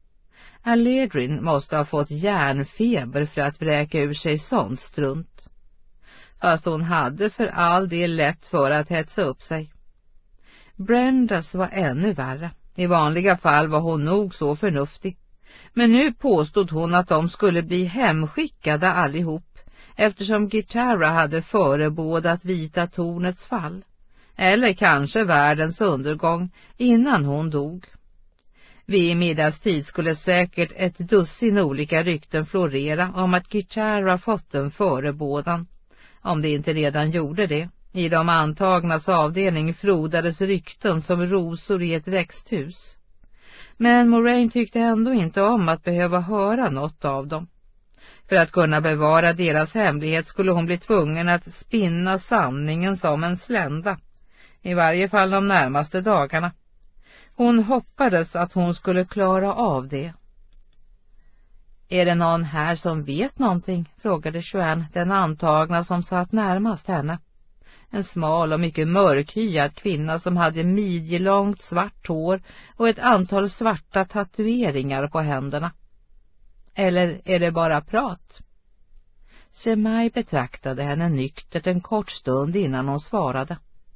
Aledrin måste ha fått järnfeber för att vräka ur sig sånt strunt. Fast hon hade för all del lätt för att hetsa upp sig. Brendas var ännu värre. I vanliga fall var hon nog så förnuftig. Men nu påstod hon att de skulle bli hemskickade allihop, eftersom Gitara hade förebådat Vita tornets fall. Eller kanske världens undergång innan hon dog. Vid middagstid skulle säkert ett dussin olika rykten florera om att Gitara fått en förebådan, om det inte redan gjorde det. I de antagnas avdelning frodades rykten som rosor i ett växthus. Men Moraine tyckte ändå inte om att behöva höra något av dem. För att kunna bevara deras hemlighet skulle hon bli tvungen att spinna sanningen som en slända, i varje fall de närmaste dagarna. Hon hoppades att hon skulle klara av det. Är det någon här som vet någonting? Frågade Joanne, den antagna som satt närmast henne. En smal och mycket mörkhyad kvinna som hade midjelångt svart hår och ett antal svarta tatueringar på händerna. Eller är det bara prat? Semai betraktade henne nyktert en kort stund innan hon svarade.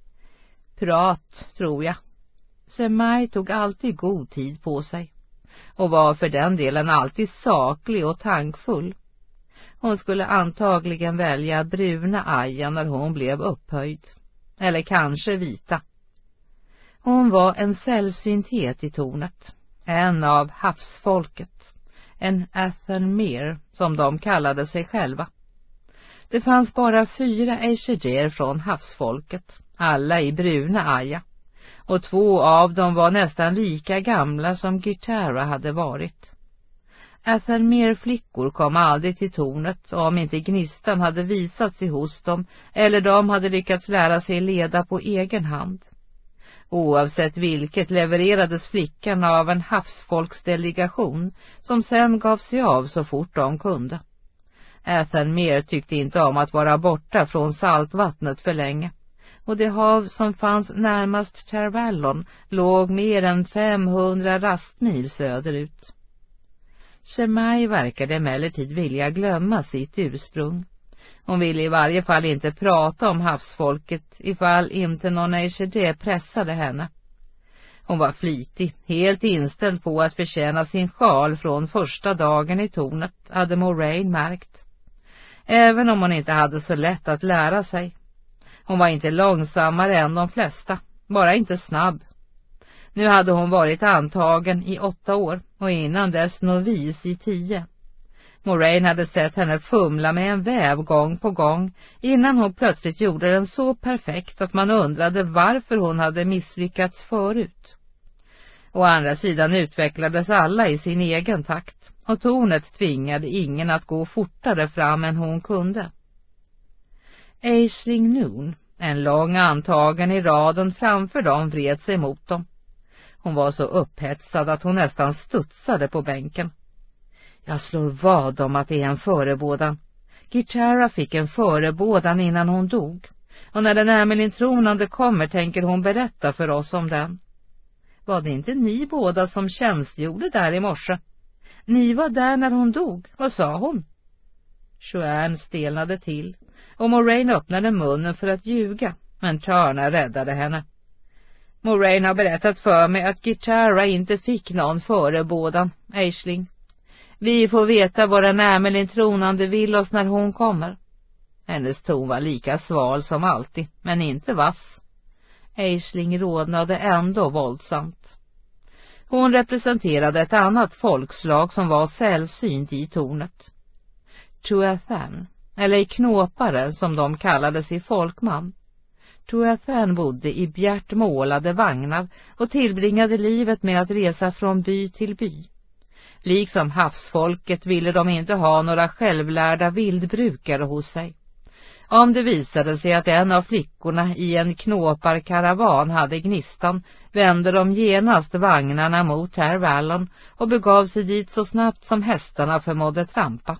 Prat, tror jag. Semai tog alltid god tid på sig och var för den delen alltid saklig och tankfull. Hon skulle antagligen välja bruna aja när hon blev upphöjd, eller kanske vita. Hon var en sällsynthet i tornet, en av havsfolket, en Athenmere som de kallade sig själva. Det fanns bara fyra Aishedéer från havsfolket, alla i bruna aja, och två av dem var nästan lika gamla som Gitara hade varit. Athenmere-flickor kom aldrig till tornet om inte gnistan hade visat sig hos dem eller de hade lyckats lära sig leda på egen hand. Oavsett vilket levererades flickan av en havsfolksdelegation som sen gav sig av så fort de kunde. Athenmere tyckte inte om att vara borta från saltvattnet för länge, och det hav som fanns närmast Tervallon låg mer än femhundra rastmil söderut. Shemai verkade emellertid vilja glömma sitt ursprung. Hon ville i varje fall inte prata om havsfolket ifall inte någon Aishede pressade henne. Hon var flitig, helt inställd på att förtjäna sin sjal från första dagen i tornet, hade Moraine märkt. Även om hon inte hade så lätt att lära sig. Hon var inte långsammare än de flesta, bara inte snabb. Nu hade hon varit antagen i åtta år och innan dess novis i tio. Moraine hade sett henne fumla med en väv gång på gång innan hon plötsligt gjorde den så perfekt att man undrade varför hon hade misslyckats förut. Å andra sidan utvecklades alla i sin egen takt och tornet tvingade ingen att gå fortare fram än hon kunde. Aisling Noon, en lång antagen i raden framför dem, vred sig mot dem. Hon var så upphetsad att hon nästan studsade på bänken. Jag slår vad om att det är en förebådan. Gitara fick en förebådan innan hon dog. Och när den Amelin tronande kommer tänker hon berätta för oss om den. Var det inte ni båda som tjänstgjorde där i morse? Ni var där när hon dog. Vad sa hon? Joanne stelnade till och Moraine öppnade munnen för att ljuga, men Turner räddade henne. Moraine har berättat för mig att Gitara inte fick någon förebådan, Aisling. Vi får veta vad den Amelin tronande vill oss när hon kommer. Hennes ton var lika sval som alltid, men inte vass. Aisling rodnade ändå våldsamt. Hon representerade ett annat folkslag som var sällsynt i tornet. Tuathan, eller knåpare som de kallades i folkman. Tuathan bodde i bjärt målade vagnar och tillbringade livet med att resa från by till by. Liksom havsfolket ville de inte ha några självlärda vildbrukare hos sig. Om det visade sig att en av flickorna i en knåparkaravan hade gnistan, vände de genast vagnarna mot Tervallon och begav sig dit så snabbt som hästarna förmådde trampa.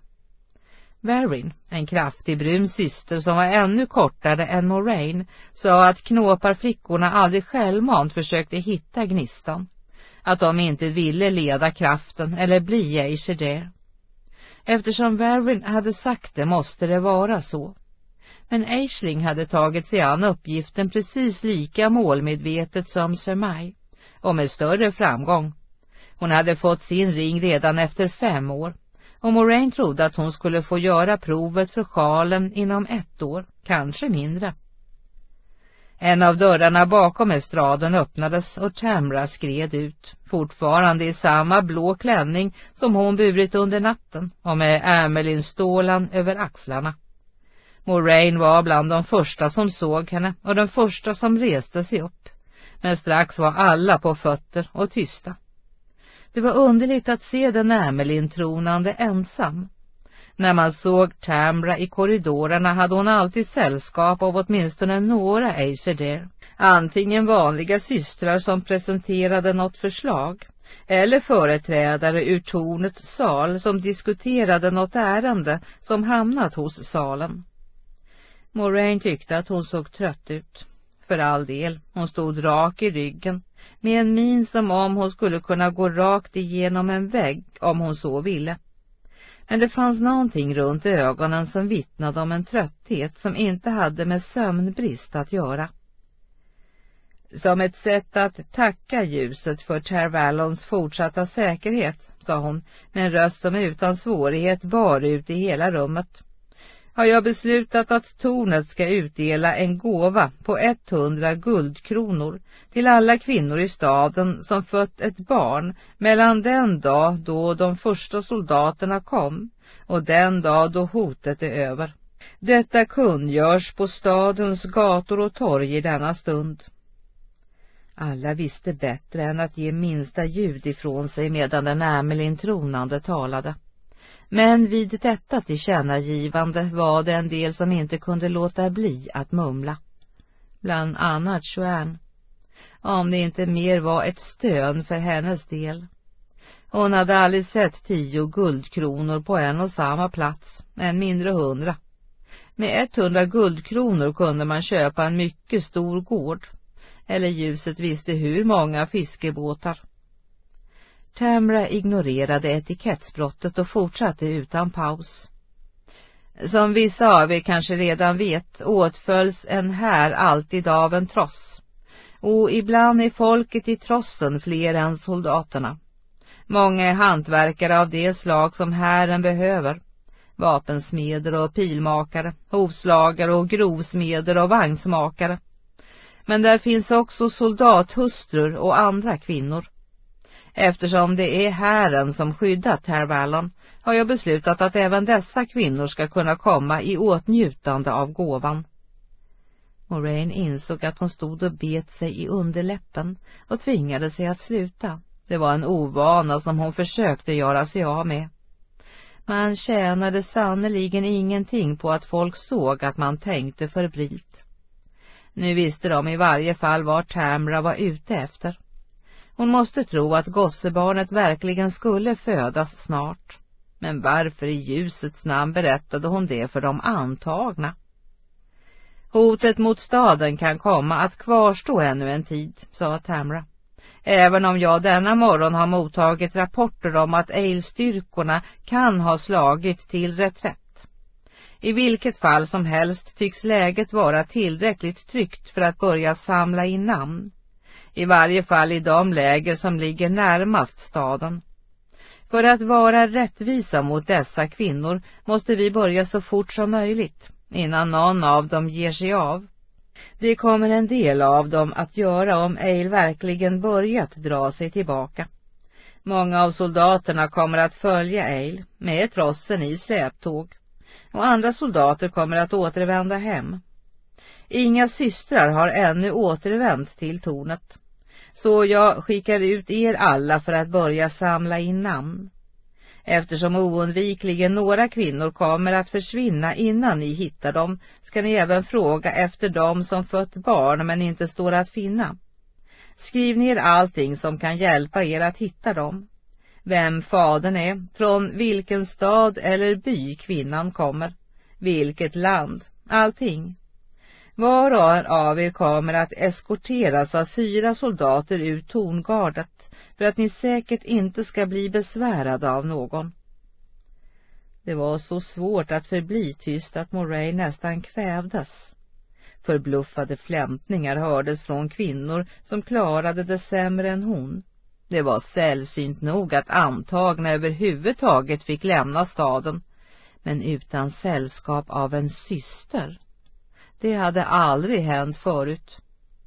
Varin, en kraftig brun syster som var ännu kortare än Moraine, sa att knåparflickorna aldrig självmant försökte hitta gnistan, att de inte ville leda kraften eller bli Aishede. Eftersom Varin hade sagt det måste det vara så. Men Aisling hade tagit sig an uppgiften precis lika målmedvetet som Shemai, och med större framgång. Hon hade fått sin ring redan efter fem år, och Moraine trodde att hon skulle få göra provet för sjalen inom ett år, kanske mindre. En av dörrarna bakom estraden öppnades och Tamra skred ut, fortfarande i samma blå klänning som hon burit under natten och med Amelin-stålan över axlarna. Moraine var bland de första som såg henne och den första som reste sig upp, men strax var alla på fötter och tysta. Det var underligt att se den Amelin tronande ensam. När man såg Tamra i korridorerna hade hon alltid sällskap av åtminstone några Aishede, antingen vanliga systrar som presenterade något förslag, eller företrädare ur tornets sal som diskuterade något ärende som hamnat hos salen. Moraine tyckte att hon såg trött ut. För all del, hon stod rak i ryggen, med en min som om hon skulle kunna gå rakt igenom en vägg om hon så ville. Men det fanns någonting runt ögonen som vittnade om en trötthet som inte hade med sömnbrist att göra. Som ett sätt att tacka ljuset för Tervallons fortsatta säkerhet, sa hon med en röst som utan svårighet bar ut i hela rummet, har jag beslutat att tornet ska utdela en gåva på hundra guldkronor till alla kvinnor i staden som fött ett barn mellan den dag då de första soldaterna kom och den dag då hotet är över. Detta kungörs på stadens gator och torg i denna stund. Alla visste bättre än att ge minsta ljud ifrån sig medan den Amelin tronande talade. Men vid detta tillkännagivande var det en del som inte kunde låta bli att mumla. Bland annat Joanne. om det inte mer var ett stön för hennes del. Hon hade aldrig sett tio guldkronor på en och samma plats, än mindre hundra. Med ett hundra guldkronor kunde man köpa en mycket stor gård, eller ljuset visste hur många fiskebåtar. Tamra ignorerade etikettsbrottet och fortsatte utan paus. Som vissa av er kanske redan vet åtföljs en här alltid av en tross, och ibland är folket i trossen fler än soldaterna. Många är hantverkare av det slag som hären behöver, vapensmeder och pilmakare, hovslagare och grovsmeder och vagnsmakare. Men där finns också soldathustrur och andra kvinnor. Eftersom det är hären som skyddat Tar Valon har jag beslutat att även dessa kvinnor ska kunna komma i åtnjutande av gåvan. Moraine insåg att hon stod och bet sig i underläppen och tvingade sig att sluta. Det var en ovana som hon försökte göra sig av med. Man tjänade sannoliken ingenting på att folk såg att man tänkte förbrilt. Nu visste de i varje fall vad Tamra var ute efter. Hon måste tro att gossebarnet verkligen skulle födas snart. Men varför i ljusets namn berättade hon det för de antagna? Hotet mot staden kan komma att kvarstå ännu en tid, sa Tamra. Även om jag denna morgon har mottagit rapporter om att Ale-styrkorna kan ha slagit till reträtt. I vilket fall som helst tycks läget vara tillräckligt tryggt för att börja samla in namn. I varje fall i de läger som ligger närmast staden. För att vara rättvisa mot dessa kvinnor måste vi börja så fort som möjligt, innan någon av dem ger sig av. Det kommer en del av dem att göra om Ale verkligen börjat dra sig tillbaka. Många av soldaterna kommer att följa Ale med trossen i släptåg, och andra soldater kommer att återvända hem. Inga systrar har ännu återvänt till tornet, så jag skickar ut er alla för att börja samla in namn. Eftersom oundvikligen några kvinnor kommer att försvinna innan ni hittar dem, ska ni även fråga efter dem som fött barn men inte står att finna. Skriv ner allting som kan hjälpa er att hitta dem. Vem fadern är, från vilken stad eller by kvinnan kommer, vilket land, allting. Var och en av er kommer att eskorteras av fyra soldater ut torngardet för att ni säkert inte ska bli besvärade av någon. Det var så svårt att förbli tyst att Moraine nästan kvävdes. Förbluffade flämtningar hördes från kvinnor som klarade det sämre än hon. Det var sällsynt nog att antagna överhuvudtaget fick lämna staden, men utan sällskap av en syster. Det hade aldrig hänt förut.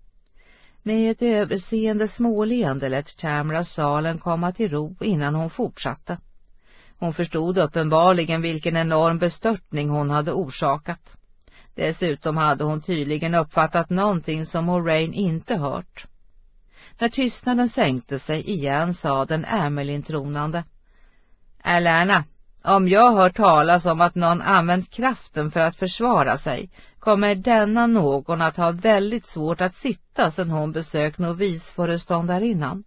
Med ett överseende småleende lät Tamra salen komma till ro innan hon fortsatte. Hon förstod uppenbarligen vilken enorm bestörtning hon hade orsakat. Dessutom hade hon tydligen uppfattat någonting som Moraine inte hört. När tystnaden sänkte sig igen sa den Amelin-tronande: Alerna, om jag hör talas om att någon använt kraften för att försvara sig, kommer denna någon att ha väldigt svårt att sitta sedan hon besökt novisföreståndarinnan.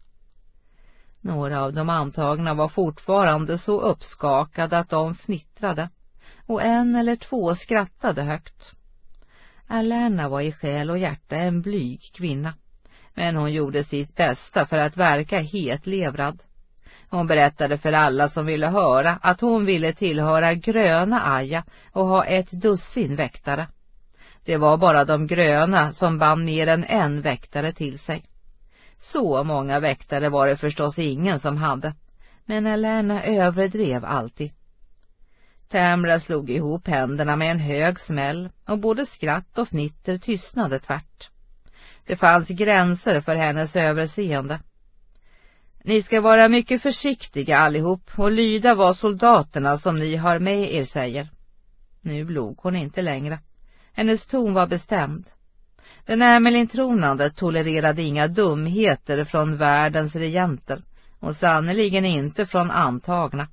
Några av de antagna var fortfarande så uppskakade att de fnittrade, och en eller två skrattade högt. Alerna var i själ och hjärta en blyg kvinna, men hon gjorde sitt bästa för att verka hetlevrad. Hon berättade för alla som ville höra att hon ville tillhöra gröna Aja och ha ett dussin väktare. Det var bara de gröna som vann mer än en väktare till sig. Så många väktare var det förstås ingen som hade, men Alerna överdrev alltid. Tamra slog ihop händerna med en hög smäll och både skratt och fnitter tystnade tvärt. Det fanns gränser för hennes överseende. Ni ska vara mycket försiktiga allihop och lyda vad soldaterna som ni har med er säger. Nu log hon inte längre. Hennes ton var bestämd. Den Amelin-tronande tolererade inga dumheter från världens regenter och sannoliken inte från antagna.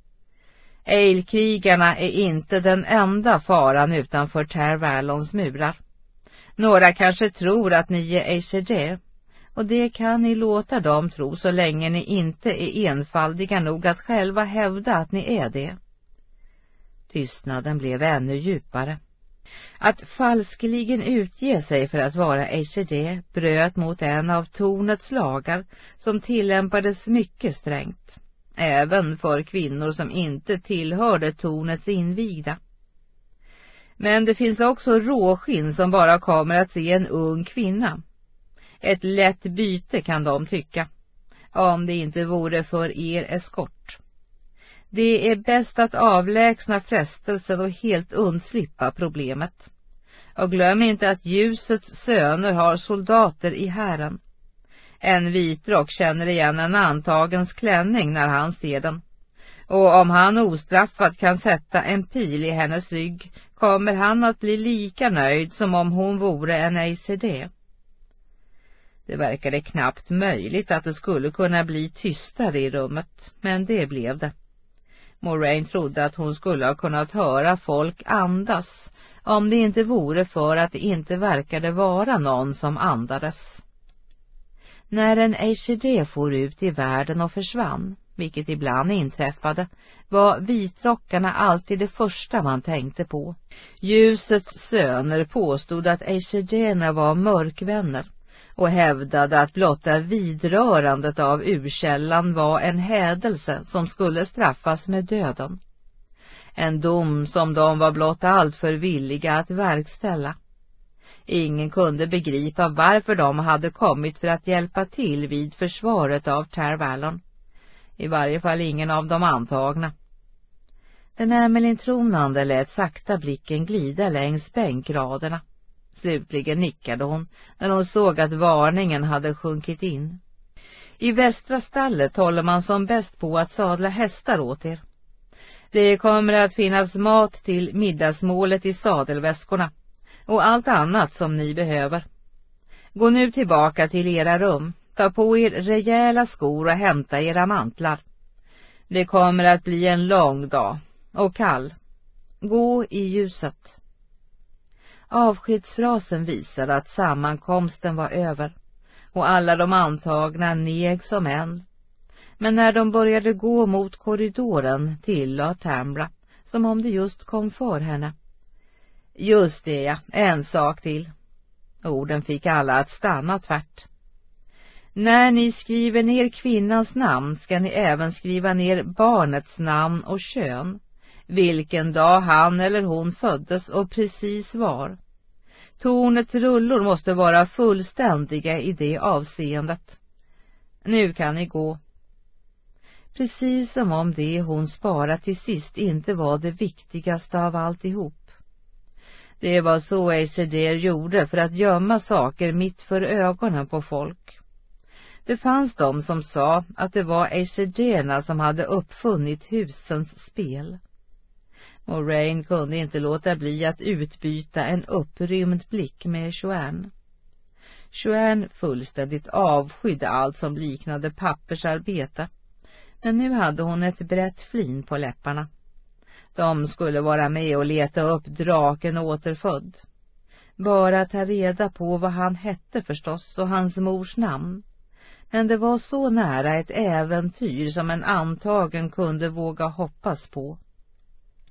Ale-krigarna är inte den enda faran utanför Tar Valons murar. Några kanske tror att ni är Aesir, Och det kan ni låta dem tro så länge ni inte är enfaldiga nog att själva hävda att ni är det. Tystnaden blev ännu djupare. Att falskligen utge sig för att vara Eshedé bröt mot en av tornets lagar som tillämpades mycket strängt, även för kvinnor som inte tillhörde tornets invigda. Men det finns också råskinn som bara kommer att se en ung kvinna. Ett lätt byte kan de tycka, om det inte vore för er eskort. Det är bäst att avlägsna frestelsen och helt undslippa problemet. Och glöm inte att ljusets söner har soldater i hären. En vitrock känner igen en antagens klänning när han ser den. Och om han ostraffat kan sätta en pil i hennes rygg kommer han att bli lika nöjd som om hon vore en Eshedé. Det verkade knappt möjligt att det skulle kunna bli tystare i rummet, men det blev det. Moraine trodde att hon skulle ha kunnat höra folk andas, om det inte vore för att det inte verkade vara någon som andades. När en Eshedé for ut i världen och försvann, vilket ibland inträffade, var vitrockarna alltid det första man tänkte på. Ljusets söner påstod att Eshedéerna var mörkvänner och hävdade att blotta vidrörandet av urkällan var en hädelse som skulle straffas med döden. En dom som de var blott allt för villiga att verkställa. Ingen kunde begripa varför de hade kommit för att hjälpa till vid försvaret av Tar Valon. I varje fall ingen av de antagna. Den Amelin-tronande lät sakta blicken glida längs bänkraderna. Slutligen nickade hon när hon såg att varningen hade sjunkit in. I västra stallet håller man som bäst på att sadla hästar åt er. Det kommer att finnas mat till middagsmålet i sadelväskorna och allt annat som ni behöver. Gå nu tillbaka till era rum, ta på er rejäla skor och hämta era mantlar. Det kommer att bli en lång dag och kall. Gå i ljuset. Avskedsfrasen visade att sammankomsten var över och alla de antagna neg som en. Men när de började gå mot korridoren tillade Tambra, som om det just kom för henne: Just det, ja, en sak till. Orden fick alla att stanna tvärt. När ni skriver ner kvinnans namn ska ni även skriva ner barnets namn och kön, vilken dag han eller hon föddes och precis var. Tornets rullor måste vara fullständiga i det avseendet. Nu kan ni gå. Precis som om det hon sparat till sist inte var det viktigaste av alltihop. Det var så Eshedé gjorde för att gömma saker mitt för ögonen på folk. Det fanns de som sa att det var Eshedéerna som hade uppfunnit husens spel. Moraine kunde inte låta bli att utbyta en upprymd blick med Joanne. Joanne fullständigt avskydde allt som liknade pappersarbete, men nu hade hon ett brett flin på läpparna. De skulle vara med och leta upp draken återfödd. Bara ta reda på vad han hette förstås och hans mors namn. Men det var så nära ett äventyr som en antagen kunde våga hoppas på.